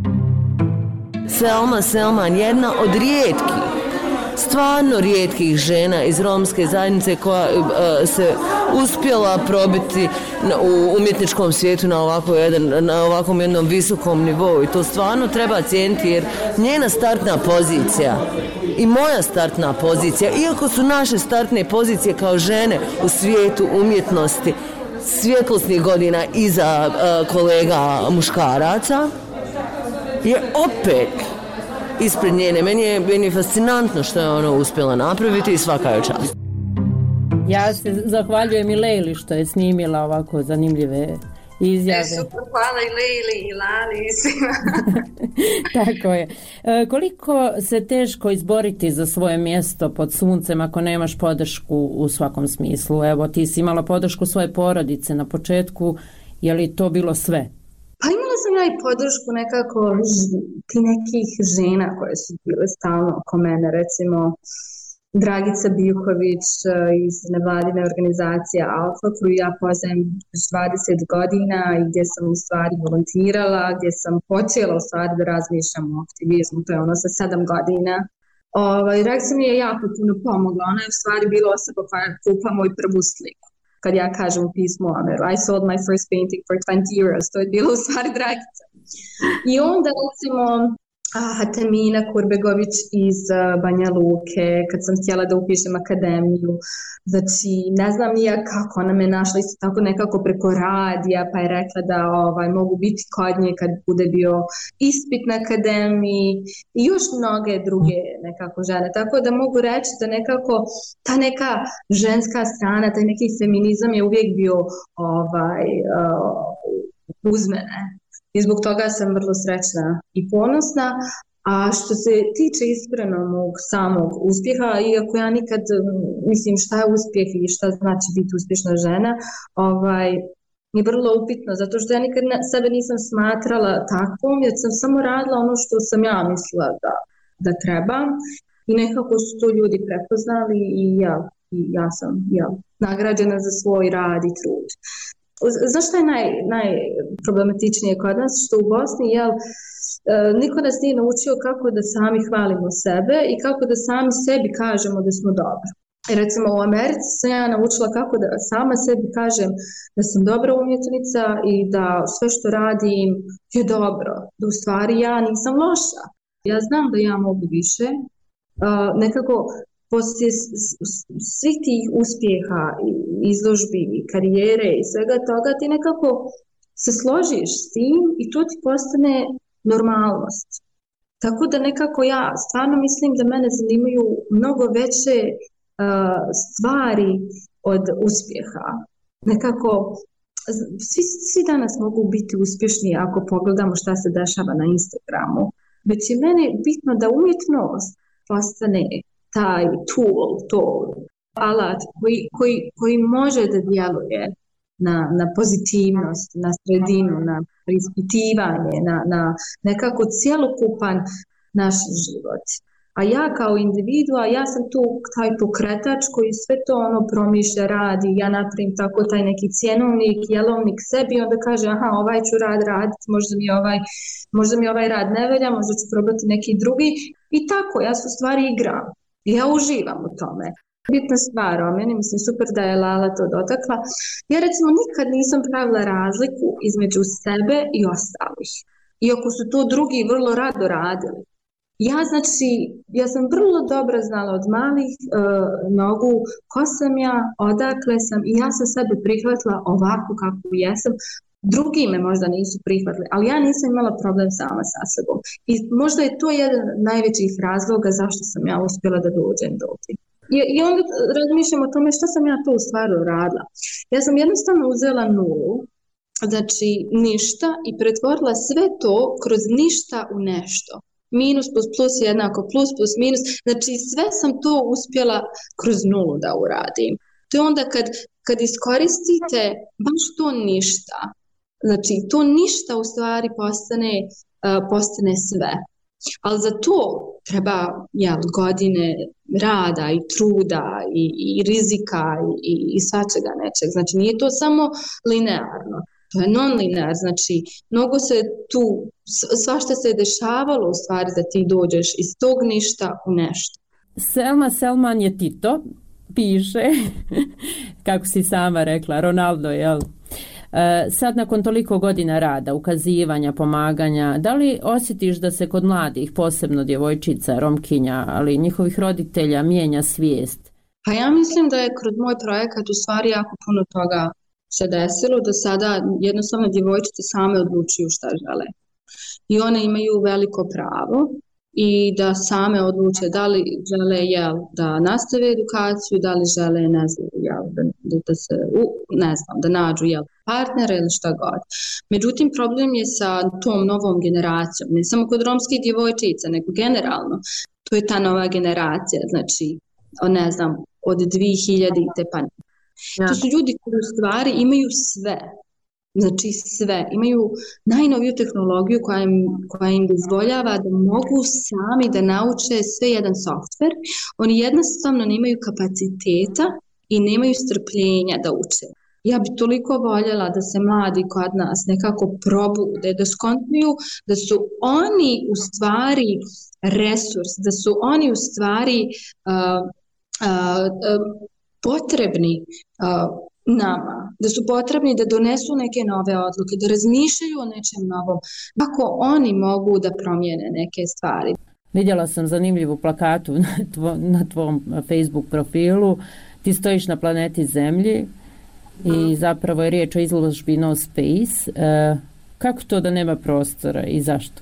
Selma Selman, jedna od rijetkih, stvarno rijetkih žena iz romske zajednice koja uh, se uspjela probiti na, u umjetničkom svijetu na, ovako jedan, na ovakvom jednom visokom nivou i to stvarno treba cijeniti jer njena startna pozicija i moja startna pozicija, iako su naše startne pozicije kao žene u svijetu umjetnosti svjetlosnih godina iza uh, kolega muškaraca, je opet ispred njene. Meni je, meni je fascinantno što je ona uspjela napraviti i svaka je čast. Ja se zahvaljujem i Lejli što je snimila ovako zanimljive izjave. E, super, hvala i Lejli i Lali i svima. Tako je. E, koliko se teško izboriti za svoje mjesto pod suncem ako nemaš podršku u svakom smislu? Evo, ti si imala podršku svoje porodice na početku, je li to bilo sve? Pa imala sam ja i podršku nekako ti nekih žena koje su bile stalno oko mene, recimo Dragica Bijuković iz nevladine organizacije Alfa, koju ja poznajem dvadeset godina i gdje sam u stvari volontirala, gdje sam počela u stvari da razmišljam o aktivizmu, to je ono sa sedam godina. Ovaj, Dragica mi je jako puno pomogla, ona je u stvari bila osoba koja kupa moju prvu sliku. Kad ja kažem u pismu, I sold my first painting for twenty euros, to je bilo u stvari Dragica. I onda recimo ah, Tamina Kurbegović iz uh, Banja Luke, kad sam htjela da upišem akademiju, znači ne znam nija kako, ona me našla isto tako nekako preko radija, pa je rekla da ovaj, mogu biti kod nje kad bude bio ispit na akademiji i još mnoge druge nekako žene, tako da mogu reći da nekako ta neka ženska strana, taj neki feminizam je uvijek bio ovaj, uh, uz mene. I zbog toga sam vrlo srećna i ponosna. A što se tiče iskreno mog samog uspjeha, iako ja nikad, mislim šta je uspjeh i šta znači biti uspješna žena, ovaj, je vrlo upitno, zato što ja nikad sebe nisam smatrala takvom, jer sam samo radila ono što sam ja mislila da, da trebam i nekako su to ljudi prepoznali i ja, i ja sam ja, nagrađena za svoj rad i trud. Znaš što je naj, najproblematičnije kod nas? Što u Bosni, jel, niko nas nije naučio kako da sami hvalimo sebe i kako da sami sebi kažemo da smo dobri. Recimo u Americi sam ja naučila kako da sama sebi kažem da sam dobra umjetnica i da sve što radim je dobro, da u stvari ja nisam loša. Ja znam da ja mogu više, uh, nekako poslije svih tih uspjeha, izložbi, karijere i svega toga ti nekako se složiš s tim i to ti postane normalnost. Tako da nekako ja stvarno mislim da mene zanimaju mnogo veće uh, stvari od uspjeha. Nekako svi, svi danas mogu biti uspješni ako pogledamo šta se dešava na Instagramu. Već je mene bitno da umjetnost postane taj tool, to alat koji, koji, koji može da djeluje na, na pozitivnost, na sredinu, na preispitivanje, na, na nekako cjelokupan naš život. A ja kao individua, ja sam tu taj pokretač koji sve to ono promišlja, radi, ja napravim tako taj neki cjenovnik, jelovnik sebi i onda kaže aha, ovaj ću rad raditi, možda mi ovaj, možda mi ovaj rad ne velja, možda ću probati neki drugi i tako, ja su stvari igram. Ja uživam u tome. Bitna stvar o meni, mislim super da je Lala to dotakla. Ja recimo nikad nisam pravila razliku između sebe i ostalih. Iako su to drugi vrlo rado radili. Ja znači, ja sam vrlo dobro znala od malih e, nogu ko sam ja, odakle sam i ja sam sebe prihvatila ovako kako jesam. Drugi me možda nisu prihvatili, ali ja nisam imala problem sama sa sobom. I možda je to jedan od najvećih razloga zašto sam ja uspjela da dođem do ovdje. I, I onda razmišljam o tome što sam ja to u stvari radila. Ja sam jednostavno uzela nulu, znači ništa, i pretvorila sve to kroz ništa u nešto. Minus plus plus jednako plus plus minus, znači sve sam to uspjela kroz nulu da uradim. To je onda kad, kad iskoristite baš to ništa, znači to ništa u stvari postane, uh, postane sve. Ali za to treba jel, godine rada i truda i, i rizika i, i svačega nečeg. Znači nije to samo linearno. To je non-linear, znači mnogo se tu, svašta se je dešavalo u stvari da ti dođeš iz tog ništa u nešto. Selma Selman je Tito, piše, kako si sama rekla, Ronaldo, jel? E, sad nakon toliko godina rada, ukazivanja, pomaganja, da li osjetiš da se kod mladih, posebno djevojčica, romkinja, ali njihovih roditelja mijenja svijest? Pa ja mislim da je kroz moj projekat u stvari jako puno toga se desilo, da sada jednostavno djevojčice same odlučuju šta žele. I one imaju veliko pravo i da same odluče da li žele jel, da nastave edukaciju, da li žele ne znam, jel, da, da se u, ne znam, da nađu jel, partnera ili šta god. Međutim, problem je sa tom novom generacijom, ne samo kod romskih djevojčica, nego generalno. To je ta nova generacija, znači, ne znam, od dvije hiljadite pa ne. Ja. To su ljudi koji u stvari imaju sve, znači sve, imaju najnoviju tehnologiju koja im, koja im dozvoljava da mogu sami da nauče sve jedan softver. Oni jednostavno nemaju kapaciteta i nemaju strpljenja da uče. Ja bi toliko voljela da se mladi kod nas nekako probude, da skontuju da su oni u stvari resurs, da su oni u stvari uh, uh, uh, potrebni uh, nama, da su potrebni da donesu neke nove odluke, da razmišljaju o nečem novom, kako oni mogu da promijene neke stvari. Vidjela sam zanimljivu plakatu na, tvo, na tvom Facebook profilu. Ti stojiš na planeti Zemlji i zapravo je riječ o izložbi No Space. Uh, kako to da nema prostora i zašto?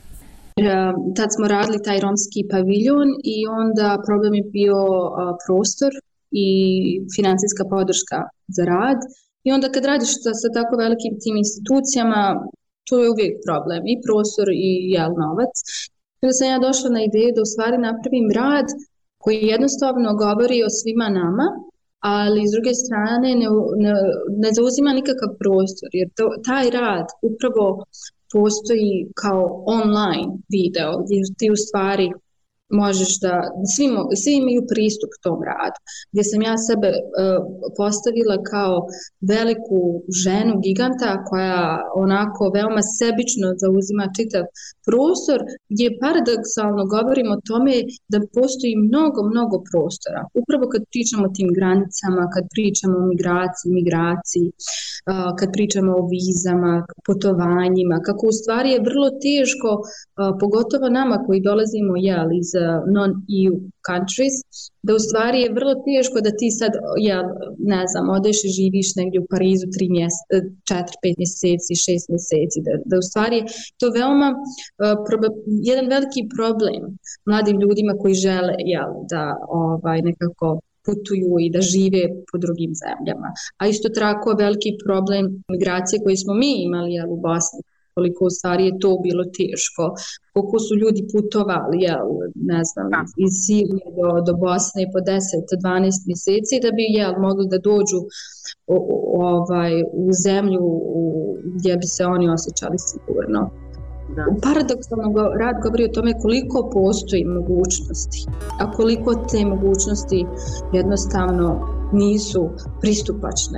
Tad smo radili taj romski paviljon i onda problem je bio uh, prostor i financijska podrška za rad. I onda kad radiš sa, sa tako velikim tim institucijama, to je uvijek problem, i prostor i jel, novac. Kada sam ja došla na ideju da u stvari napravim rad koji jednostavno govori o svima nama, ali s druge strane ne, ne, ne zauzima nikakav prostor, jer to, taj rad upravo postoji kao online video, gdje ti u stvari možeš da, svi, svi imaju pristup tom radu, gdje sam ja sebe uh, postavila kao veliku ženu, giganta, koja onako veoma sebično zauzima čitav prostor, gdje paradoksalno govorimo o tome da postoji mnogo, mnogo prostora. Upravo kad pričamo o tim granicama, kad pričamo o migraciji, migraciji, uh, kad pričamo o vizama, putovanjima, kako u stvari je vrlo teško, uh, pogotovo nama koji dolazimo jel, iz non-E U countries, da u stvari je vrlo teško da ti sad, ja ne znam, odeš i živiš negdje u Parizu tri mjeseca, četiri, pet mjeseci, šest mjeseci, da, da u stvari je to veoma uh, proba, jedan veliki problem mladim ljudima koji žele jel, da ovaj, nekako putuju i da žive po drugim zemljama. A isto tako veliki problem migracije koji smo mi imali jel, u Bosni, koliko u stvari je to bilo teško, koliko su ljudi putovali, jel, ne znam, iz Sirije do, do Bosne po deset do dvanaest mjeseci da bi jel, mogli da dođu o, o, ovaj, u zemlju u, gdje bi se oni osjećali sigurno. Da. Paradoksalno rad govori o tome koliko postoji mogućnosti, a koliko te mogućnosti jednostavno nisu pristupačne.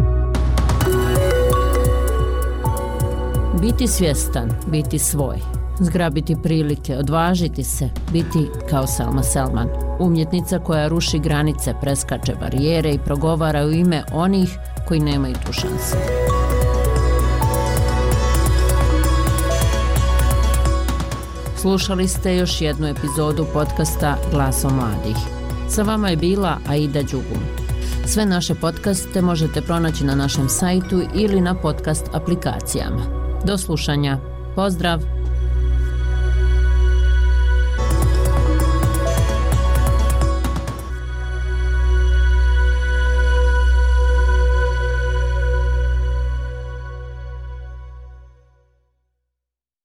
Biti svjestan, biti svoj. Zgrabiti prilike, odvažiti se, biti kao Selma Selman. Umjetnica koja ruši granice, preskače barijere i progovara u ime onih koji nemaju tu šansu. Slušali ste još jednu epizodu podcasta Glasom mladih. Sa vama je bila Aida Đugum. Sve naše podcaste možete pronaći na našem sajtu ili na podcast aplikacijama. Do slušanja. Pozdrav!